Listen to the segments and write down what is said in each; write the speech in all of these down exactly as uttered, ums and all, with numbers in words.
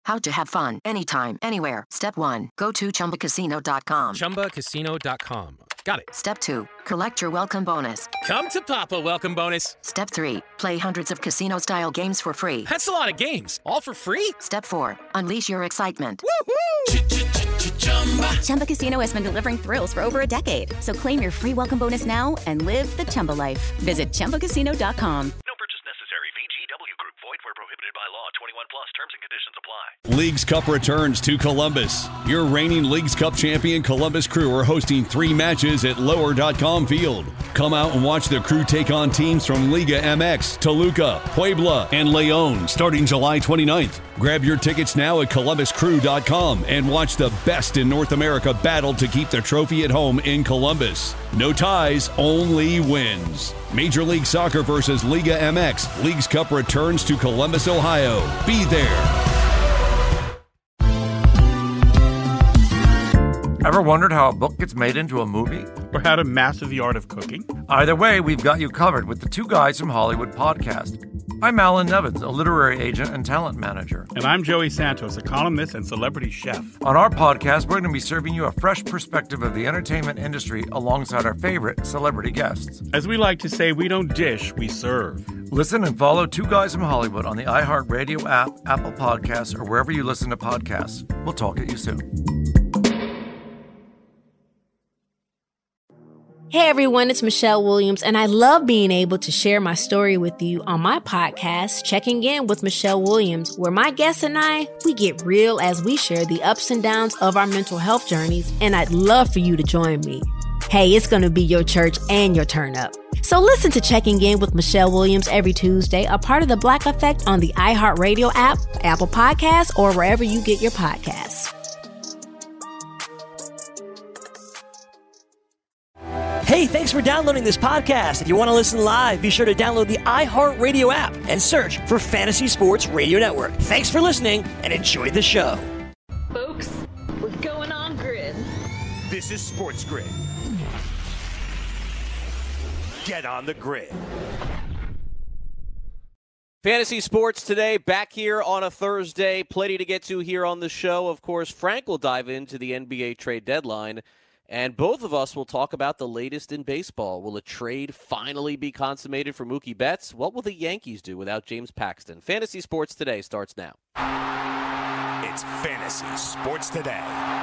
How to have fun anytime, anywhere. Step one. Go to chumba casino dot com. chumba casino dot com. Got it. Step two. Collect your welcome bonus. Come to Papa welcome bonus. Step three. Play hundreds of casino-style games for free. That's a lot of games. All for free? Step four. Unleash your excitement. Woohoo! Chumba Casino has been delivering thrills for over a decade. So claim your free welcome bonus now and live the Chumba life. Visit chumba casino dot com. No purchase necessary. V G W Group. Void where prohibited by law. twenty-one plus. Terms and conditions apply. Leagues Cup returns to Columbus. Your reigning Leagues Cup champion Columbus Crew are hosting three matches at lower dot com Field. Come out and watch the Crew take on teams from Liga M X, Toluca, Puebla, and Leon starting July twenty-ninth. Grab your tickets now at columbus crew dot com and watch the best in North America battle to keep the trophy at home in Columbus. No ties, only wins. Major League Soccer versus Liga M X. Leagues Cup returns to Columbus, Ohio. Be there. Ever wondered how a book gets made into a movie? Or how to master the art of cooking? Either way, we've got you covered with the Two Guys from Hollywood podcast. I'm Alan Nevins, a literary agent and talent manager. And I'm Joey Santos, a columnist and celebrity chef. On our podcast, we're going to be serving you a fresh perspective of the entertainment industry alongside our favorite celebrity guests. As we like to say, we don't dish, we serve. Listen and follow Two Guys from Hollywood on the iHeartRadio app, Apple Podcasts, or wherever you listen to podcasts. We'll talk at you soon. Hey everyone, it's Michelle Williams, and I love being able to share my story with you on my podcast, Checking In with Michelle Williams, where my guests and I, we get real as we share the ups and downs of our mental health journeys, and I'd love for you to join me. Hey, it's going to be your church and your turn up. So listen to Checking In with Michelle Williams every Tuesday, a part of the Black Effect on the iHeartRadio app, Apple Podcasts, or wherever you get your podcasts. Hey, thanks for downloading this podcast. If you want to listen live, be sure to download the iHeartRadio app and search for Fantasy Sports Radio Network. Thanks for listening and enjoy the show. Folks, we're going on grid. This is Sports Grid. Get on the grid. Fantasy Sports today, back here on a Thursday. Plenty to get to here on the show. Of course, Frank will dive into the N B A trade deadline. And both of us will talk about the latest in baseball. Will a trade finally be consummated for Mookie Betts? What will the Yankees do without James Paxton? Fantasy Sports Today starts now. It's Fantasy Sports Today.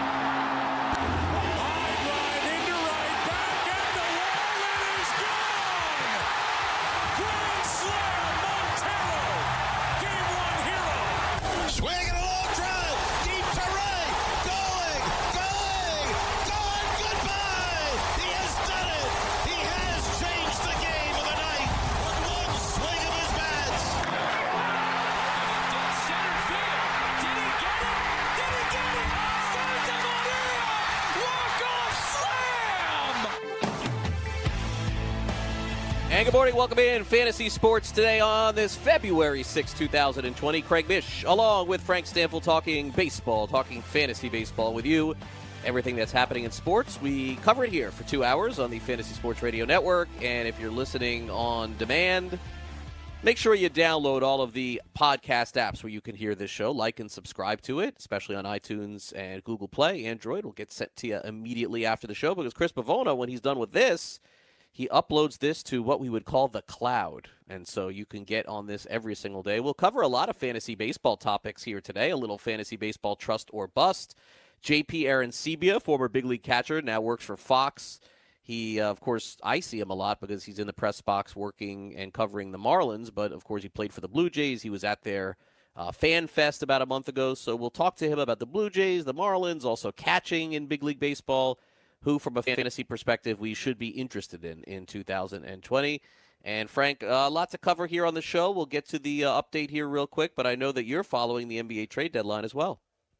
And good morning. Welcome in Fantasy Sports Today on this February sixth, two thousand twenty. Craig Mish, along with Frank Stanfield, talking baseball, talking fantasy baseball with you. Everything that's happening in sports, we cover it here for two hours on the Fantasy Sports Radio Network. And if you're listening on demand, make sure you download all of the podcast apps where you can hear this show. Like and subscribe to it, especially on iTunes and Google Play. Android will get sent to you immediately after the show because Chris Pavona, when he's done with this, he uploads this to what we would call the cloud, and so you can get on this every single day. We'll cover a lot of fantasy baseball topics here today, a little fantasy baseball trust or bust. J P Arencibia, former big league catcher, now works for Fox. He, uh, of course, I see him a lot because he's in the press box working and covering the Marlins, but, of course, he played for the Blue Jays. He was at their uh, Fan Fest about a month ago, so we'll talk to him about the Blue Jays, the Marlins, also catching in big league baseball, who, from a fantasy perspective, we should be interested in in two thousand twenty. And, Frank, a uh, lot to cover here on the show. We'll get to the uh, update here real quick, but I know that you're following the N B A trade deadline as well.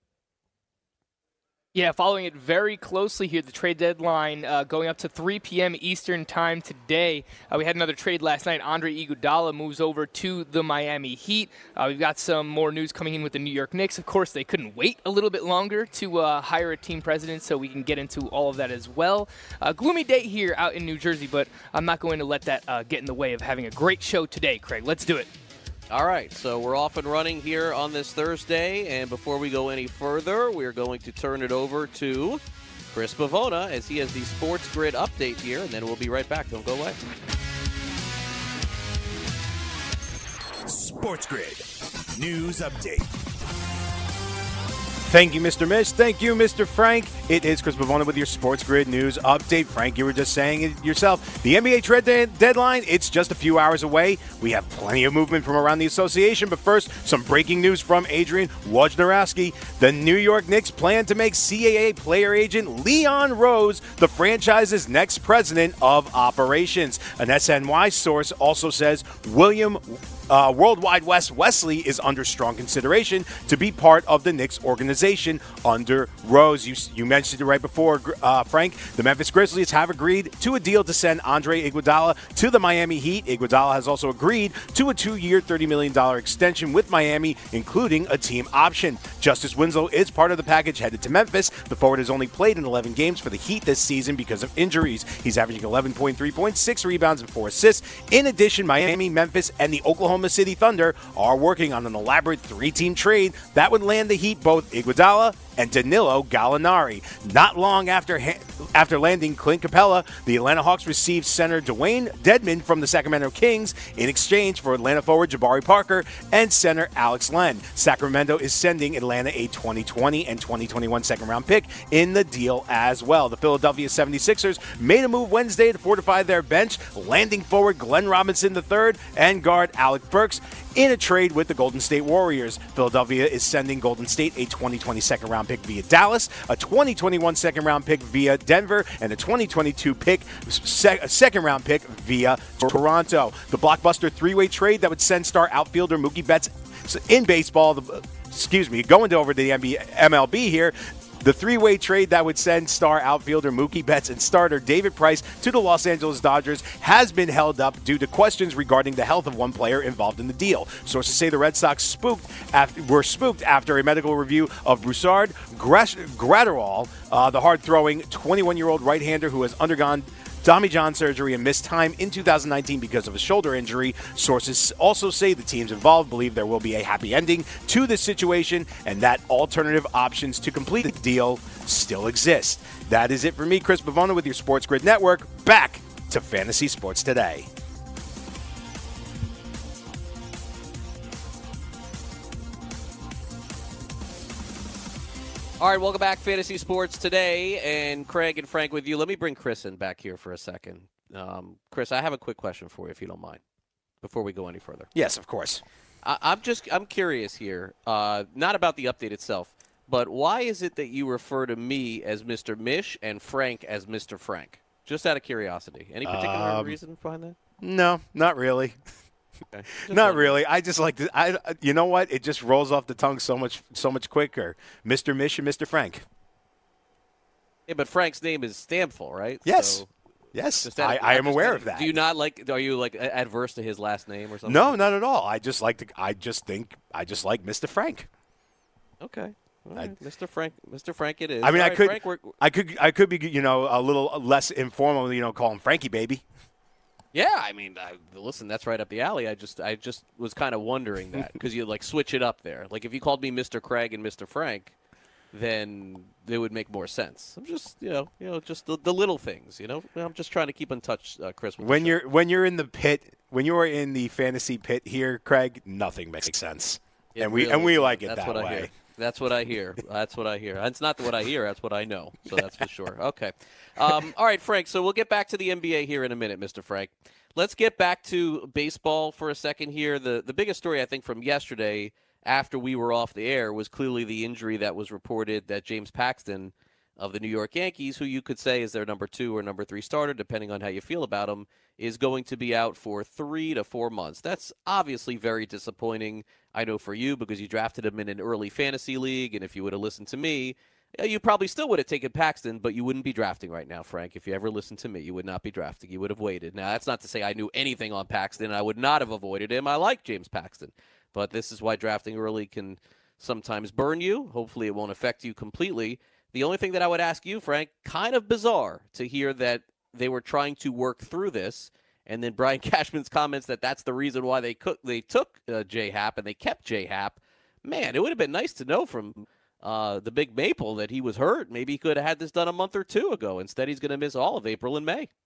Yeah, following it very closely here, the trade deadline uh, going up to three p.m. Eastern time today. Uh, we had another trade last night. Andre Iguodala moves over to the Miami Heat. Uh, we've got some more news coming in with the New York Knicks. Of course, they couldn't wait a little bit longer to uh, hire a team president, so we can get into all of that as well. Uh, gloomy day here out in New Jersey, but I'm not going to let that uh, get in the way of having a great show today, Craig. Let's do it. All right, so we're off and running here on this Thursday, and before we go any further, we're going to turn it over to Chris Pavona as he has the Sports Grid update here, and then we'll be right back. Don't go away. Sports Grid News Update. Thank you, Mister Mish. Thank you, Mister Frank. It is Chris Pavona with your Sports Grid News Update. Frank, you were just saying it yourself. The N B A trade de- deadline, it's just a few hours away. We have plenty of movement from around the association. But first, some breaking news from Adrian Wojnarowski. The New York Knicks plan to make C A A player agent Leon Rose the franchise's next president of operations. An S N Y source also says William Uh, Worldwide West Wesley is under strong consideration to be part of the Knicks organization under Rose. You, you mentioned it right before, uh, Frank. The Memphis Grizzlies have agreed to a deal to send Andre Iguodala to the Miami Heat. Iguodala has also agreed to a two-year, thirty million dollars extension with Miami, including a team option. Justice Winslow is part of the package headed to Memphis. The forward has only played in eleven games for the Heat this season because of injuries. He's averaging eleven point three points, six rebounds, and four assists. In addition, Miami, Memphis, and the Oklahoma City Thunder are working on an elaborate three-team trade that would land the Heat both Iguodala and Danilo Gallinari. Not long after ha- after landing Clint Capella, the Atlanta Hawks received center Dwayne Dedmon from the Sacramento Kings in exchange for Atlanta forward Jabari Parker and center Alex Len. Sacramento is sending Atlanta a twenty twenty and twenty twenty-one second-round pick in the deal as well. The Philadelphia seventy-sixers made a move Wednesday to fortify their bench, landing forward Glenn Robinson the third and guard Alec Burks in a trade with the Golden State Warriors. Philadelphia is sending Golden State a twenty twenty second-round pick via Dallas, a twenty twenty-one second-round pick via Denver, and a twenty twenty-two pick, sec- second-round pick via Toronto. The blockbuster three-way trade that would send star outfielder Mookie Betts in baseball, the, excuse me, going over to the N B A, M L B here. The three-way trade that would send star outfielder Mookie Betts and starter David Price to the Los Angeles Dodgers has been held up due to questions regarding the health of one player involved in the deal. Sources say the Red Sox spooked after, were spooked after a medical review of Broussard Gratterall, uh, the hard-throwing twenty-one-year-old right-hander who has undergone Tommy John surgery and missed time in two thousand nineteen because of a shoulder injury. Sources also say the teams involved believe there will be a happy ending to this situation and that alternative options to complete the deal still exist. That is it for me, Chris Pavona, with your Sports Grid Network. Back to Fantasy Sports Today. All right, welcome back, Fantasy Sports Today, and Craig and Frank with you. Let me bring Chris in back here for a second. Um, Chris, I have a quick question for you, if you don't mind, before we go any further. Yes, of course. I, I'm just I'm curious here, uh, not about the update itself, but why is it that you refer to me as Mister Mish and Frank as Mister Frank? Just out of curiosity. Any particular um, reason behind that? No, not really. Okay. Not really. I just like to, I. You know what? It just rolls off the tongue so much, so much quicker. Mister Mish and Mister Frank. Yeah, but Frank's name is Stamful, right? Yes. So yes. I, I am aware of that. Do you not like? Are you like adverse to his last name or something? No, not at all. I just like to. I just think. I just like Mister Frank. Okay. All right. I, Mister Frank. Mister Frank. It is. I mean, all I right, could. Frank, we're, I could. I could be. You know, a little less informal. You know, call him Frankie, baby. Yeah, I mean, I, listen, that's right up the alley. I just, I just was kind of wondering that because you like switch it up there. Like if you called me Mister Craig and Mister Frank, then it would make more sense. I'm just, you know, you know, just the, the little things. You know, I'm just trying to keep in touch, uh, Chris. With when you're when you're in the pit, when you are in the fantasy pit here, Craig, nothing makes sense, it and we really and we is. like it that's that what way. I hear. That's what I hear. That's what I hear. It's not what I hear. That's what I know. So that's for sure. Okay. Um, all right, Frank. So we'll get back to the N B A here in a minute, Mister Frank. Let's get back to baseball for a second here. The the biggest story, I think, from yesterday after we were off the air was clearly the injury that was reported that James Paxton of the New York Yankees, who you could say is their number two or number three starter, depending on how you feel about him, is going to be out for three to four months. That's obviously very disappointing, I know, for you, because you drafted him in an early fantasy league, and if you would have listened to me, you probably still would have taken Paxton, but you wouldn't be drafting right now, Frank. If you ever listened to me, you would not be drafting. You would have waited. Now, that's not to say I knew anything on Paxton. I would not have avoided him. I like James Paxton. But this is why drafting early can sometimes burn you. Hopefully it won't affect you completely. The only thing that I would ask you, Frank, kind of bizarre to hear that they were trying to work through this And then Brian Cashman's comments that that's the reason why they cook, they took uh, J-Happ and they kept J-Happ. Man, it would have been nice to know from uh, the Big Maple that he was hurt. Maybe he could have had this done a month or two ago. Instead, he's going to miss all of April and May.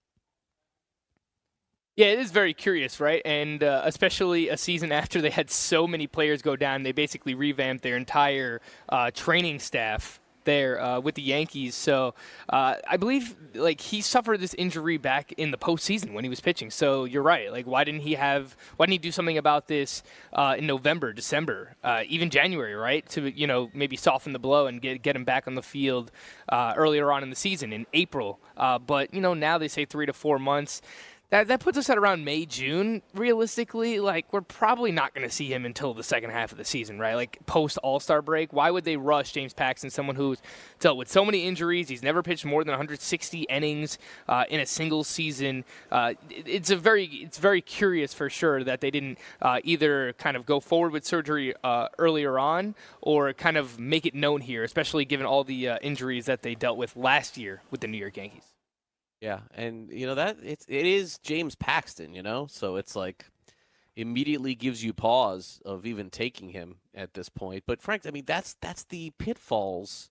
Yeah, it is very curious, right? And uh, especially a season after they had so many players go down, they basically revamped their entire uh, training staff there uh, with the Yankees. So uh, I believe like he suffered this injury back in the postseason when he was pitching. So you're right. Like, why didn't he have? Why didn't he do something about this uh, in November, December, uh, even January, right? To you know maybe soften the blow and get get him back on the field uh, earlier on in the season in April. Uh, but you know now they say three to four months. That that puts us at around May, June. Realistically, like, we're probably not going to see him until the second half of the season, right? Like, post-All-Star break. Why would they rush James Paxton, someone who's dealt with so many injuries? He's never pitched more than one hundred sixty innings uh, in a single season. Uh, it, it's a very it's very curious for sure that they didn't uh, either kind of go forward with surgery uh, earlier on or kind of make it known here, especially given all the uh, injuries that they dealt with last year with the New York Yankees. Yeah, and, you know, that it's, it is James Paxton, you know, so it's like immediately gives you pause of even taking him at this point. But, Frank, I mean, that's that's the pitfalls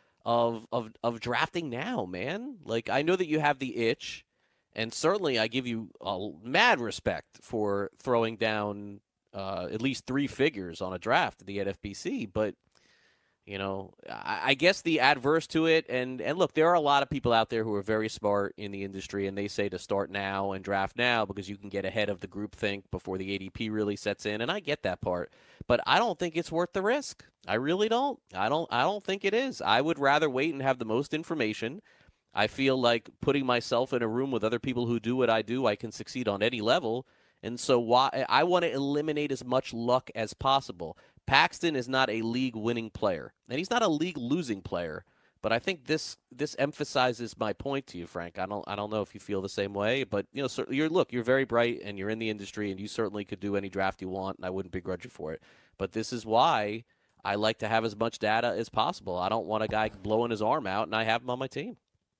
of, of, of drafting now, man. Like, I know that you have the itch, and certainly I give you a mad respect for throwing down uh, at least three figures on a draft at the N F B C, but You know, I guess the adverse to it, and, and look, there are a lot of people out there who are very smart in the industry, and they say to start now and draft now because you can get ahead of the groupthink before the A D P really sets in, and I get that part. But I don't think it's worth the risk. I really don't. I don't. I don't think it is. I would rather wait and have the most information. I feel like putting myself in a room with other people who do what I do, I can succeed on any level, and so why I want to eliminate as much luck as possible. Paxton is not a league-winning player, and he's not a league-losing player. But I think this this emphasizes my point to you, Frank. I don't I don't know if you feel the same way, but you know, so you're look, you're very bright, and you're in the industry, and you certainly could do any draft you want, and I wouldn't begrudge you for it. But this is why I like to have as much data as possible. I don't want a guy blowing his arm out, and I have him on my team.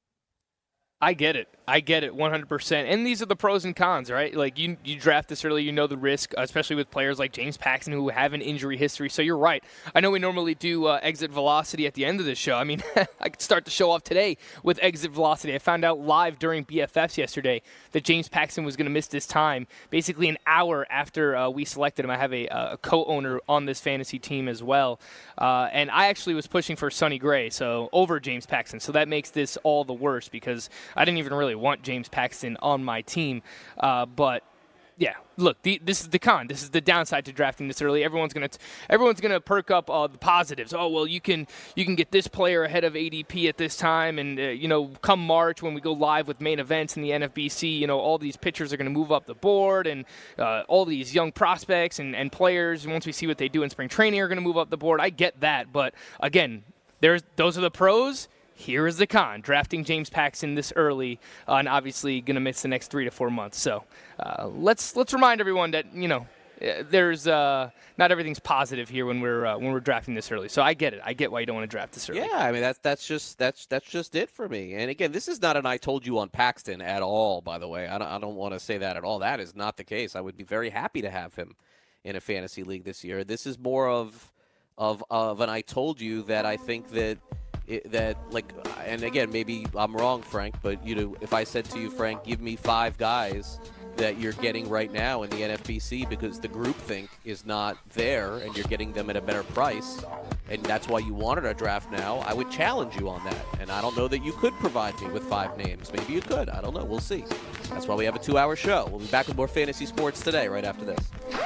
I get it. I get it one hundred percent. And these are the pros and cons, right? Like, you you draft this early, you know the risk, especially with players like James Paxton who have an injury history. So you're right. I know we normally do uh, exit velocity at the end of the show. I mean, I could start the show off today with exit velocity. I found out live during B F Fs yesterday that James Paxton was going to miss this time, basically an hour after uh, we selected him. I have a, a co-owner on this fantasy team as well. Uh, and I actually was pushing for Sonny Gray, so over James Paxton. So that makes this all the worse because I didn't even really want James Paxton on my team. Uh, but, yeah, look, the, this is the con. This is the downside to drafting this early. Everyone's going to everyone's gonna perk up uh, the positives. Oh, well, you can you can get this player ahead of A D P at this time. And, uh, you know, come March when we go live with main events in the N F B C, you know, all these pitchers are going to move up the board. And uh, all these young prospects and, and players, once we see what they do in spring training, are going to move up the board. I get that. But, again, there's those are the pros. Here is the con, drafting James Paxton this early, uh, and obviously going to miss the next three to four months. So uh, let's let's remind everyone that, you know, there's uh, not everything's positive here when we're uh, when we're drafting this early. So I get it. I get why you don't want to draft this early. Yeah, I mean that's that's just that's that's just it for me. And again, this is not an I told you on Paxton at all. By the way, I don't, I don't want to say that at all. That is not the case. I would be very happy to have him in a fantasy league this year. This is more of of of an I told you that I think that. It, that like, and again, maybe I'm wrong, Frank, but you know, if I said to you, Frank, give me five guys that you're getting right now in the N F B C because the groupthink is not there and you're getting them at a better price, and that's why you wanted a draft now, I would challenge you on that. And I don't know that you could provide me with five names. Maybe you could. I don't know. We'll see. That's why we have a two-hour show. We'll be back with more fantasy sports today, right after this.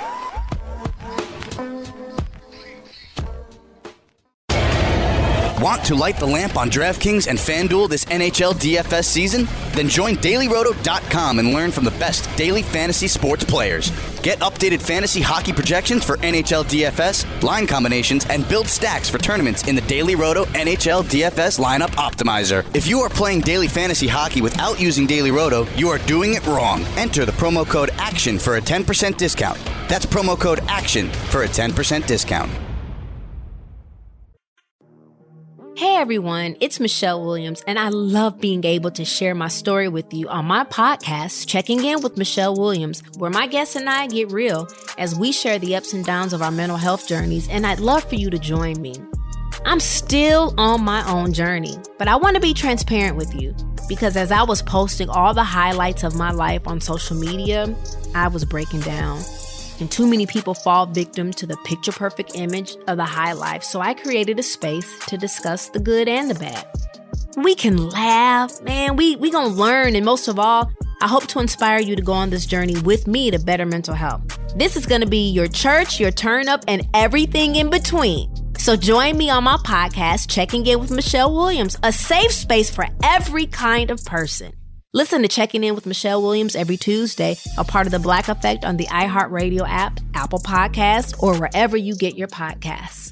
Want to light the lamp on DraftKings and FanDuel this N H L D F S season? Then join Daily Roto dot com and learn from the best daily fantasy sports players. Get updated fantasy hockey projections for N H L D F S, line combinations, and build stacks for tournaments in the Daily Roto N H L D F S Lineup Optimizer. If you are playing daily fantasy hockey without using Daily Roto, you are doing it wrong. Enter the promo code ACTION for a ten percent discount. That's promo code ACTION for a ten percent discount. Hey everyone, it's Michelle Williams, and I love being able to share my story with you on my podcast, Checking In with Michelle Williams, where my guests and I get real as we share the ups and downs of our mental health journeys, and I'd love for you to join me. I'm still on my own journey, but I want to be transparent with you because as I was posting all the highlights of my life on social media, I was breaking down. And too many people fall victim to the picture-perfect image of the high life, so I created a space to discuss the good and the bad. We can laugh, man, we we gonna learn, and most of all, I hope to inspire you to go on this journey with me to better mental health. This is gonna be your church, your turn-up, and everything in between. So join me on my podcast, Checking In with Michelle Williams, a safe space for every kind of person. Listen to Checking In with Michelle Williams every Tuesday, a part of the Black Effect on the iHeartRadio app, Apple Podcasts, or wherever you get your podcasts.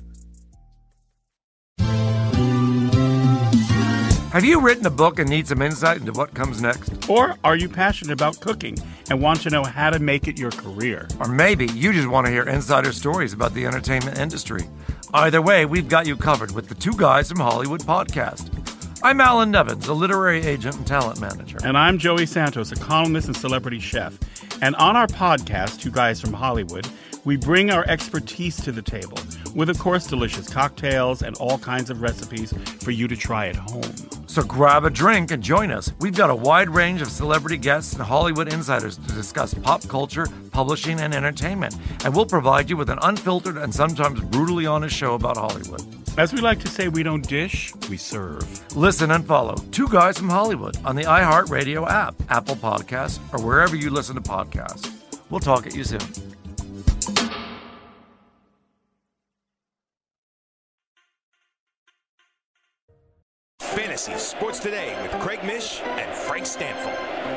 Have you written a book and need some insight into what comes next? Or are you passionate about cooking and want to know how to make it your career? Or maybe you just want to hear insider stories about the entertainment industry. Either way, we've got you covered with the Two Guys from Hollywood podcast. I'm Alan Nevins, a literary agent and talent manager. And I'm Joey Santos, a columnist and celebrity chef. And on our podcast, Two Guys from Hollywood, we bring our expertise to the table with, of course, delicious cocktails and all kinds of recipes for you to try at home. So grab a drink and join us. We've got a wide range of celebrity guests and Hollywood insiders to discuss pop culture, publishing, and entertainment. And we'll provide you with an unfiltered and sometimes brutally honest show about Hollywood. As we like to say, we don't dish, we serve. Listen and follow Two Guys from Hollywood on the iHeartRadio app, Apple Podcasts, or wherever you listen to podcasts. We'll talk at you soon. Fantasy Sports Today with Craig Mish and Frank Stanfield.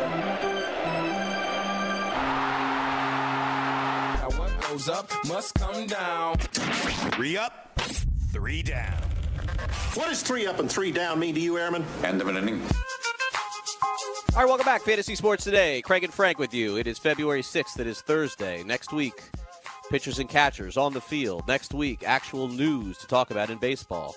Now what goes up must come down. Three up, three down. What does three up and three down mean to you, Airman? End of an inning. All right, welcome back. Fantasy Sports Today. Craig and Frank with you. It is February sixth. It is Thursday. Next week, pitchers and catchers on the field. Next week, actual news to talk about in baseball.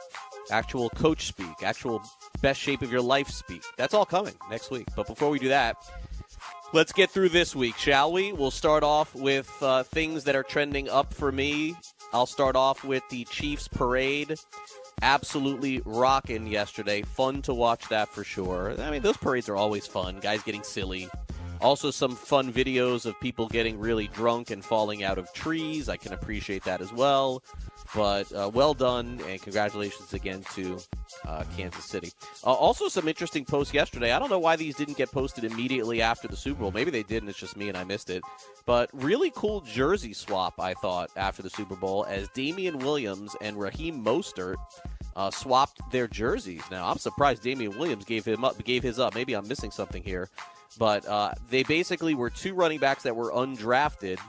Actual coach speak. Actual best shape of your life speak. That's all coming next week. But before we do that, let's get through this week, shall we? We'll start off with uh, things that are trending up for me. I'll start off with the Chiefs parade. Absolutely rocking yesterday. Fun to watch that for sure. I mean, those parades are always fun. Guys getting silly. Also some fun videos of people getting really drunk and falling out of trees. I can appreciate that as well. But uh, well done, and congratulations again to uh, Kansas City. Uh, also some interesting posts yesterday. I don't know why these didn't get posted immediately after the Super Bowl. Maybe they did, and it's just me and I missed it. But really cool jersey swap, I thought, after the Super Bowl, as Damian Williams and Raheem Mostert uh, swapped their jerseys. Now, I'm surprised Damian Williams gave him up, gave his up. Maybe I'm missing something here. But uh, they basically were two running backs that were undrafted.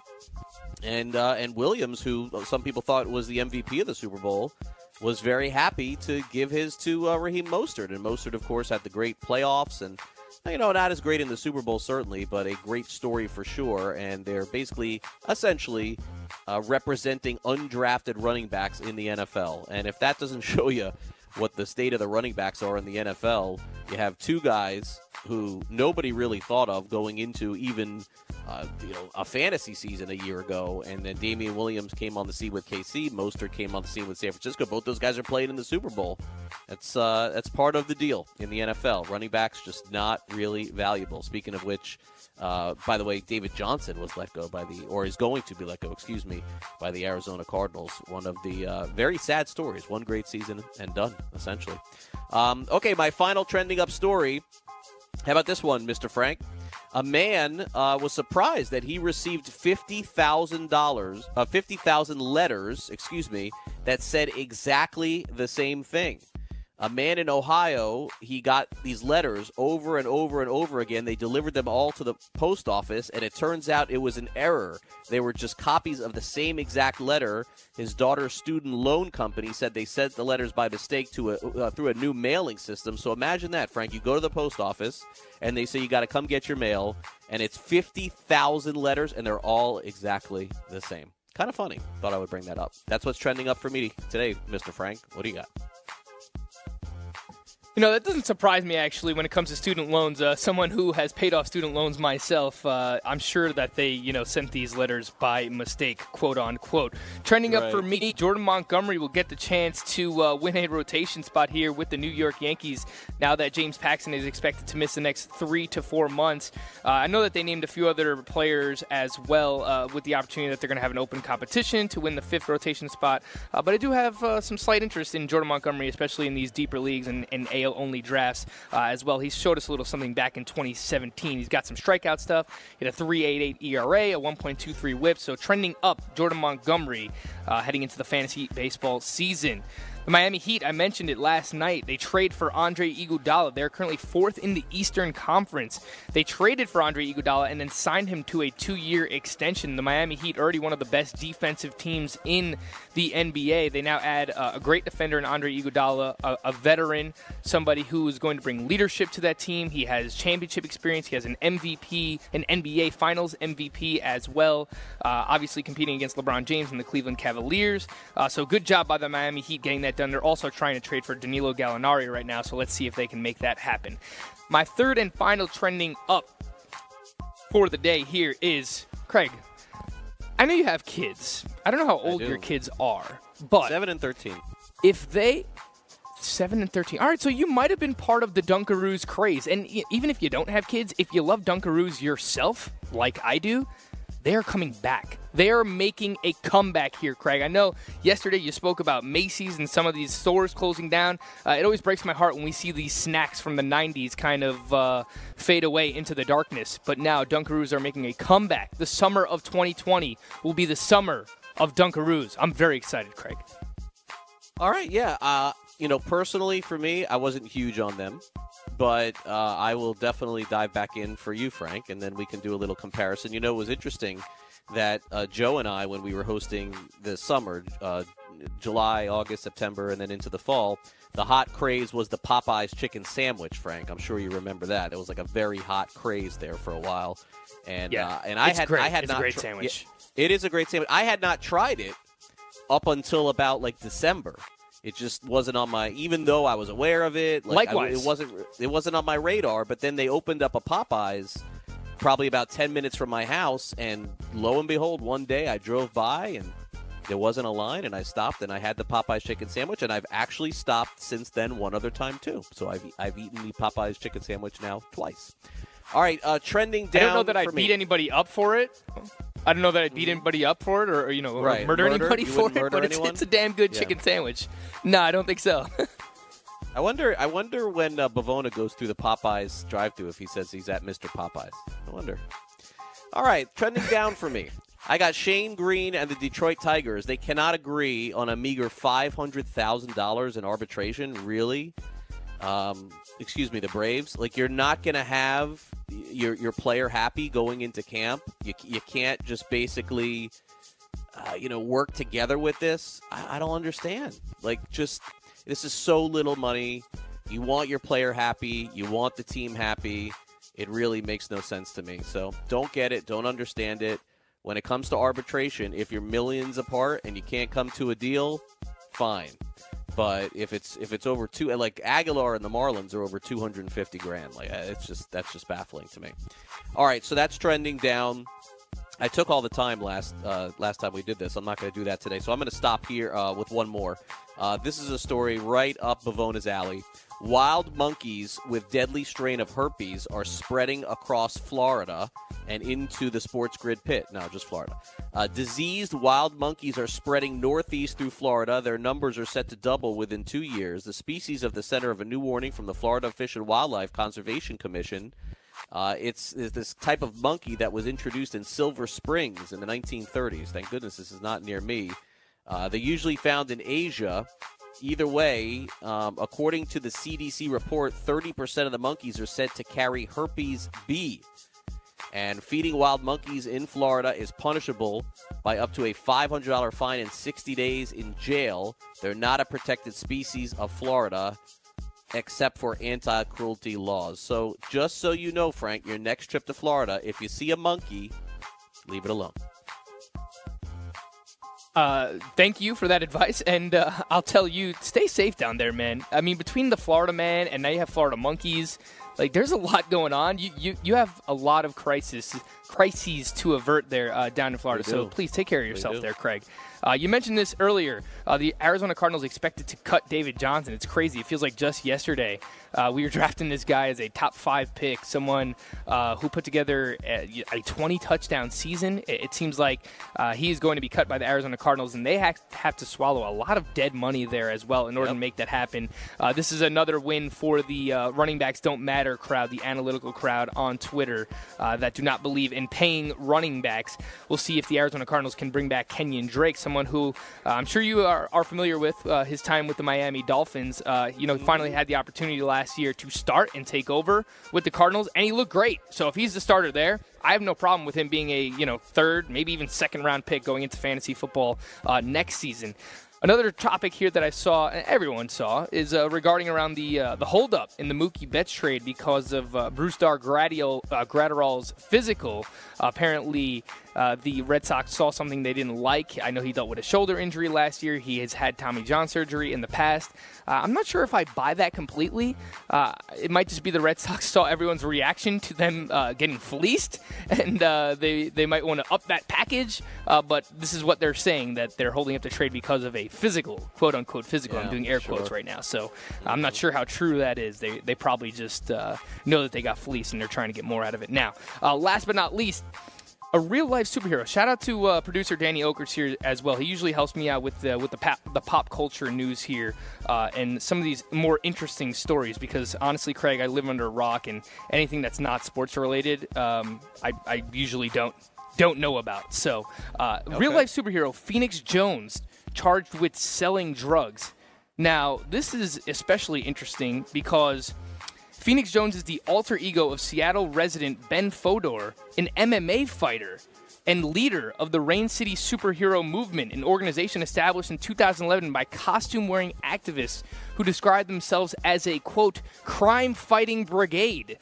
And uh, and Williams, who some people thought was the M V P of the Super Bowl, was very happy to give his to uh, Raheem Mostert. And Mostert, of course, had the great playoffs. And, you know, not as great in the Super Bowl, certainly, but a great story for sure. And they're basically, essentially, uh, representing undrafted running backs in the N F L. And if that doesn't show you what the state of the running backs are in the N F L, you have two guys who nobody really thought of going into even uh, you know a fantasy season a year ago, and then Damian Williams came on the scene with K C, Mostert came on the scene with San Francisco. Both those guys are playing in the Super Bowl. That's uh, that's part of the deal in the N F L. Running backs just not really valuable. Speaking of which, uh, by the way, David Johnson was let go by the, or is going to be let go, excuse me, by the Arizona Cardinals. One of the uh, very sad stories. One great season and done, essentially. Um, okay, my final trending up story. How about this one, Mister Frank? A man uh, was surprised that he received fifty thousand dollars, uh, fifty thousand letters, excuse me, that said exactly the same thing. A man in Ohio, he got these letters over and over and over again. They delivered them all to the post office, and it turns out it was an error. They were just copies of the same exact letter. His daughter's student loan company said they sent the letters by mistake to a, uh, through a new mailing system. So imagine that, Frank. You go to the post office, and they say you got to come get your mail, and it's fifty thousand letters, and they're all exactly the same. Kind of funny. Thought I would bring that up. That's what's trending up for me today, Mister Frank. What do you got? You know, that doesn't surprise me, actually, when it comes to student loans. Uh, someone who has paid off student loans myself, uh, I'm sure that they, you know, sent these letters by mistake, quote unquote. Trending Right. up for me, Jordan Montgomery will get the chance to uh, win a rotation spot here with the New York Yankees now that James Paxton is expected to miss the next three to four months. Uh, I know that they named a few other players as well uh, with the opportunity that they're going to have an open competition to win the fifth rotation spot. Uh, but I do have uh, some slight interest in Jordan Montgomery, especially in these deeper leagues and, and A L-only drafts uh, as well. He showed us a little something back in twenty seventeen. He's got some strikeout stuff. He had a three point eight eight E R A, a one point two three whip, so trending up Jordan Montgomery uh, heading into the fantasy baseball season. The Miami Heat, I mentioned it last night. They trade for Andre Iguodala. They're currently fourth in the Eastern Conference. They traded for Andre Iguodala and then signed him to a two-year extension. The Miami Heat, already one of the best defensive teams in the N B A. They now add uh, a great defender in Andre Iguodala, a, a veteran, somebody who is going to bring leadership to that team. He has championship experience. He has an M V P, an N B A Finals M V P as well, uh, obviously competing against LeBron James and the Cleveland Cavaliers. Uh, so good job by the Miami Heat getting that done. They're also trying to trade for Danilo Gallinari right now, so let's see if they can make that happen. My third and final trending up for the day here is, Craig, I know you have kids. I don't know how old your kids are, but seven and thirteen. If they seven and thirteen. All right, so you might have been part of the Dunkaroos craze. And even if you don't have kids, if you love Dunkaroos yourself, like I do, they are coming back. They are making a comeback here, Craig. I know yesterday you spoke about Macy's and some of these stores closing down. Uh, it always breaks my heart when we see these snacks from the nineties kind of uh, fade away into the darkness. But now Dunkaroos are making a comeback. The summer of twenty twenty will be the summer of Dunkaroos. I'm very excited, Craig. All right, yeah. Uh, you know, personally for me, I wasn't huge on them. But uh, I will definitely dive back in for you, Frank, and then we can do a little comparison. You know, it was interesting that uh, Joe and I, when we were hosting the summer, uh, July, August, September, and then into the fall, the hot craze was the Popeyes chicken sandwich, Frank. I'm sure you remember that. It was like a very hot craze there for a while. And yeah, uh, and I it's had great. I had it's not a great tr- sandwich. Yeah, it is a great sandwich. I had not tried it up until about like December. It just wasn't on my, even though I was aware of it. Like Likewise. I, it wasn't it wasn't on my radar, but then they opened up a Popeyes probably about ten minutes from my house, and lo and behold, one day I drove by and there wasn't a line, and I stopped and I had the Popeyes chicken sandwich, and I've actually stopped since then one other time too. So I've, I've eaten the Popeyes chicken sandwich now twice. All right, uh, trending down I don't know that for I'd me. beat anybody up for it. I don't know that I'd beat anybody up for it or, or you know, Right. or murder, Murder? anybody You for wouldn't it, murder but it's, anyone? it's a damn good Yeah. chicken sandwich. No, I don't think so. I wonder. I wonder when uh, Bavona goes through the Popeyes drive-thru if he says he's at Mister Popeyes. I wonder. All right, trending down for me. I got Shane Green and the Detroit Tigers. They cannot agree on a meager five hundred thousand dollars in arbitration. Really? Um, excuse me, the Braves. Like, you're not going to have your your player happy going into camp. You you can't just basically, uh, you know, work together with this. I, I don't understand. Like, just this is so little money. You want your player happy. You want the team happy. It really makes no sense to me. So don't get it. Don't understand it. When it comes to arbitration, if you're millions apart and you can't come to a deal, fine. But if it's if it's over two, like Aguilar and the Marlins are over two hundred fifty grand, like it's just that's just baffling to me. All right, so that's trending down. I took all the time last uh, last time we did this. I'm not going to do that today, so I'm going to stop here uh, with one more. Uh, this is a story right up Bavona's alley. Wild monkeys with deadly strain of herpes are spreading across Florida and into the Sports Grid pit. No, just Florida. Uh, diseased wild monkeys are spreading northeast through Florida. Their numbers are set to double within two years. The species of the center of a new warning from the Florida Fish and Wildlife Conservation Commission. Uh, it's, it's this type of monkey that was introduced in Silver Springs in the nineteen thirties. Thank goodness this is not near me. Uh, they're usually found in Asia. Either way, um, according to the C D C report, thirty percent of the monkeys are said to carry herpes B. And feeding wild monkeys in Florida is punishable by up to a five hundred dollars fine and sixty days in jail. They're not a protected species of Florida, except for anti-cruelty laws. So just so you know, Frank, your next trip to Florida, if you see a monkey, leave it alone. Uh, thank you for that advice, and uh, I'll tell you, stay safe down there, man. I mean, between the Florida man and now you have Florida monkeys, like there's a lot going on. You you, you have a lot of crisis crises to avert there uh, down in Florida. So please take care of yourself there, Craig. Uh, you mentioned this earlier. Uh, the Arizona Cardinals expected to cut David Johnson. It's crazy. It feels like just yesterday uh, we were drafting this guy as a top five pick, someone uh, who put together a, a twenty touchdown season. It, it seems like uh, he is going to be cut by the Arizona Cardinals, and they ha- have to swallow a lot of dead money there as well in order yep. to make that happen. Uh, this is another win for the uh, running backs don't matter crowd, the analytical crowd on Twitter uh, that do not believe in paying running backs. We'll see if the Arizona Cardinals can bring back Kenyon Drake, someone who uh, I'm sure you are, are familiar with uh, his time with the Miami Dolphins. Uh, you know, he finally had the opportunity last year to start and take over with the Cardinals, and he looked great. So if he's the starter there, I have no problem with him being a, you know, third, maybe even second round pick going into fantasy football uh, next season. Another topic here that I saw, and everyone saw, is uh, regarding around the uh, the holdup in the Mookie Betts trade because of uh, Brusdar Graterol, uh, Graterol's physical. Uh, apparently, uh, the Red Sox saw something they didn't like. I know he dealt with a shoulder injury last year. He has had Tommy John surgery in the past. Uh, I'm not sure if I buy that completely. Uh, it might just be the Red Sox saw everyone's reaction to them uh, getting fleeced, and uh, they, they might want to up that package. Uh, but this is what they're saying, that they're holding up the trade because of a physical, quote-unquote physical. Yeah, I'm doing air sure. quotes right now. So I'm not sure how true that is. They they probably just uh, know that they got fleeced, and they're trying to get more out of it now. Uh, last but not least, a real-life superhero. Shout out to uh, producer Danny Okers here as well. He usually helps me out with, uh, with the, pop, the pop culture news here uh, and some of these more interesting stories because, honestly, Craig, I live under a rock, and anything that's not sports-related, um, I, I usually don't don't know about. So uh, okay. real-life superhero Phoenix Jones charged with selling drugs. Now, this is especially interesting because Phoenix Jones is the alter ego of Seattle resident Ben Fodor, an M M A fighter and leader of the Rain City Superhero Movement, an organization established in two thousand eleven by costume-wearing activists who describe themselves as a, quote, crime-fighting brigade.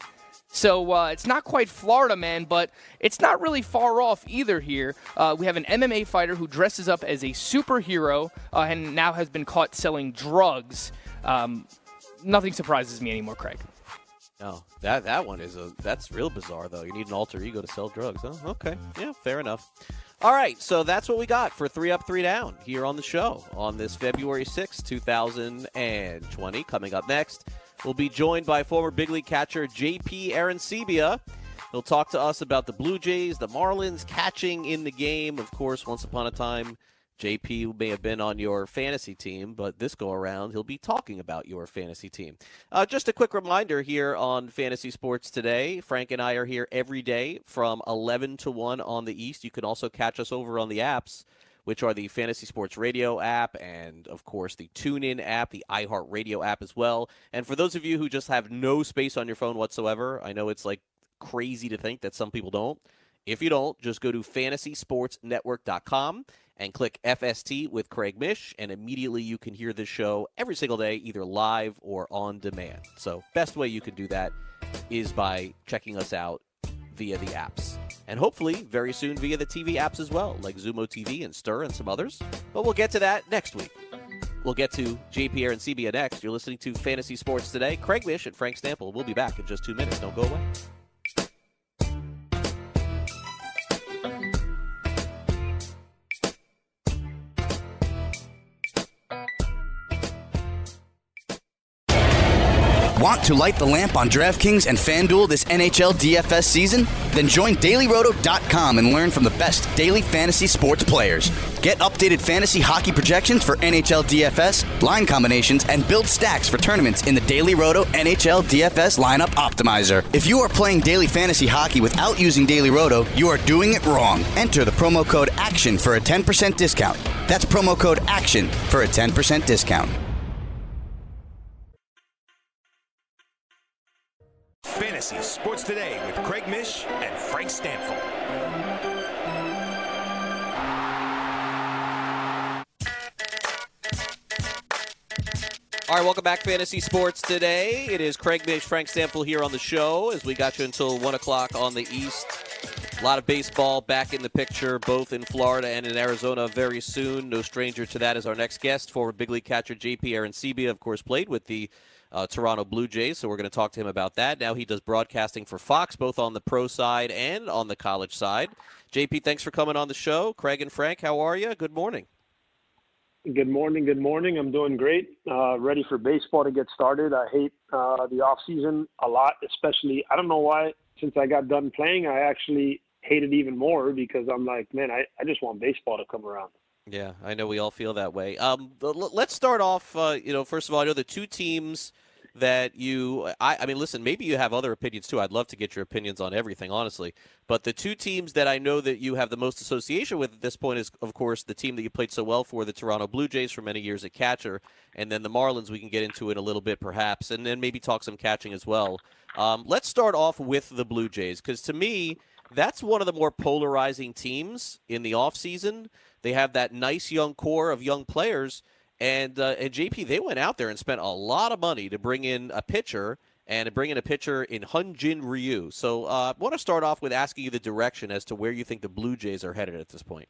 So uh, it's not quite Florida Man, but it's not really far off either here. Uh, we have an M M A fighter who dresses up as a superhero uh, and now has been caught selling drugs. Um, nothing surprises me anymore, Craig. No, that that one is a that's real bizarre though. You need an alter ego to sell drugs, huh? Okay, yeah, fair enough. All right, so that's what we got for Three Up, Three Down here on the show on this February sixth, two thousand twenty. Coming up next, we'll be joined by former big league catcher J P Arencibia. He'll talk to us about the Blue Jays, the Marlins, catching in the game. Of course, once upon a time, J P may have been on your fantasy team, but this go around, he'll be talking about your fantasy team. Uh, just a quick reminder here on Fantasy Sports Today. Frank and I are here every day from eleven to one on the East. You can also catch us over on the apps, which are the Fantasy Sports Radio app and, of course, the TuneIn app, the iHeartRadio app as well. And for those of you who just have no space on your phone whatsoever, I know it's like crazy to think that some people don't. If you don't, just go to fantasy sports network dot com and click F S T with Craig Mish, and immediately you can hear this show every single day, either live or on demand. So best way you can do that is by checking us out via the apps. And hopefully very soon via the T V apps as well, like Zumo T V and Stir and some others. But we'll get to that next week. We'll get to J P Arencibia next. You're listening to Fantasy Sports Today. Craig Mish and Frank Stample. We'll be back in just two minutes. Don't go away. Want to light the lamp on DraftKings and FanDuel this N H L D F S season? Then join Daily Roto dot com and learn from the best daily fantasy sports players. Get updated fantasy hockey projections for N H L D F S, line combinations, and build stacks for tournaments in the Daily Roto N H L D F S Lineup Optimizer. If you are playing daily fantasy hockey without using Daily Roto, you are doing it wrong. Enter the promo code ACTION for a ten percent discount. That's promo code ACTION for a ten percent discount. Fantasy Sports Today with Craig Mish and Frank Stample. All right, welcome back, Fantasy Sports Today. It is Craig Mish, Frank Stample here on the show as we got you until one o'clock on the East. A lot of baseball back in the picture, both in Florida and in Arizona very soon. No stranger to that is our next guest, former big league catcher J P Arencibia, of course, played with the uh, Toronto Blue Jays, so we're going to talk to him about that. Now he does broadcasting for Fox, both on the pro side and on the college side. J P, thanks for coming on the show. Craig and Frank, how are you? Good morning. Good morning. Good morning. I'm doing great. Uh, ready for baseball to get started. I hate uh, the off season a lot, especially, I don't know why, since I got done playing, I actually hate it even more because I'm like, man, I, I just want baseball to come around. Yeah, I know we all feel that way. Um, let's start off, uh, you know, first of all, I know the two teams that you, I, I mean, listen, maybe you have other opinions too. I'd love to get your opinions on everything, honestly. But the two teams that I know that you have the most association with at this point is, of course, the team that you played so well for, the Toronto Blue Jays for many years at catcher, and then the Marlins we can get into in a little bit perhaps, and then maybe talk some catching as well. Um, let's start off with the Blue Jays, because to me, that's one of the more polarizing teams in the offseason. They have that nice young core of young players, and uh, and J P, they went out there and spent a lot of money to bring in a pitcher and to bring in a pitcher in Hyun-Jin Ryu. So uh, I want to start off with asking you the direction as to where you think the Blue Jays are headed at this point.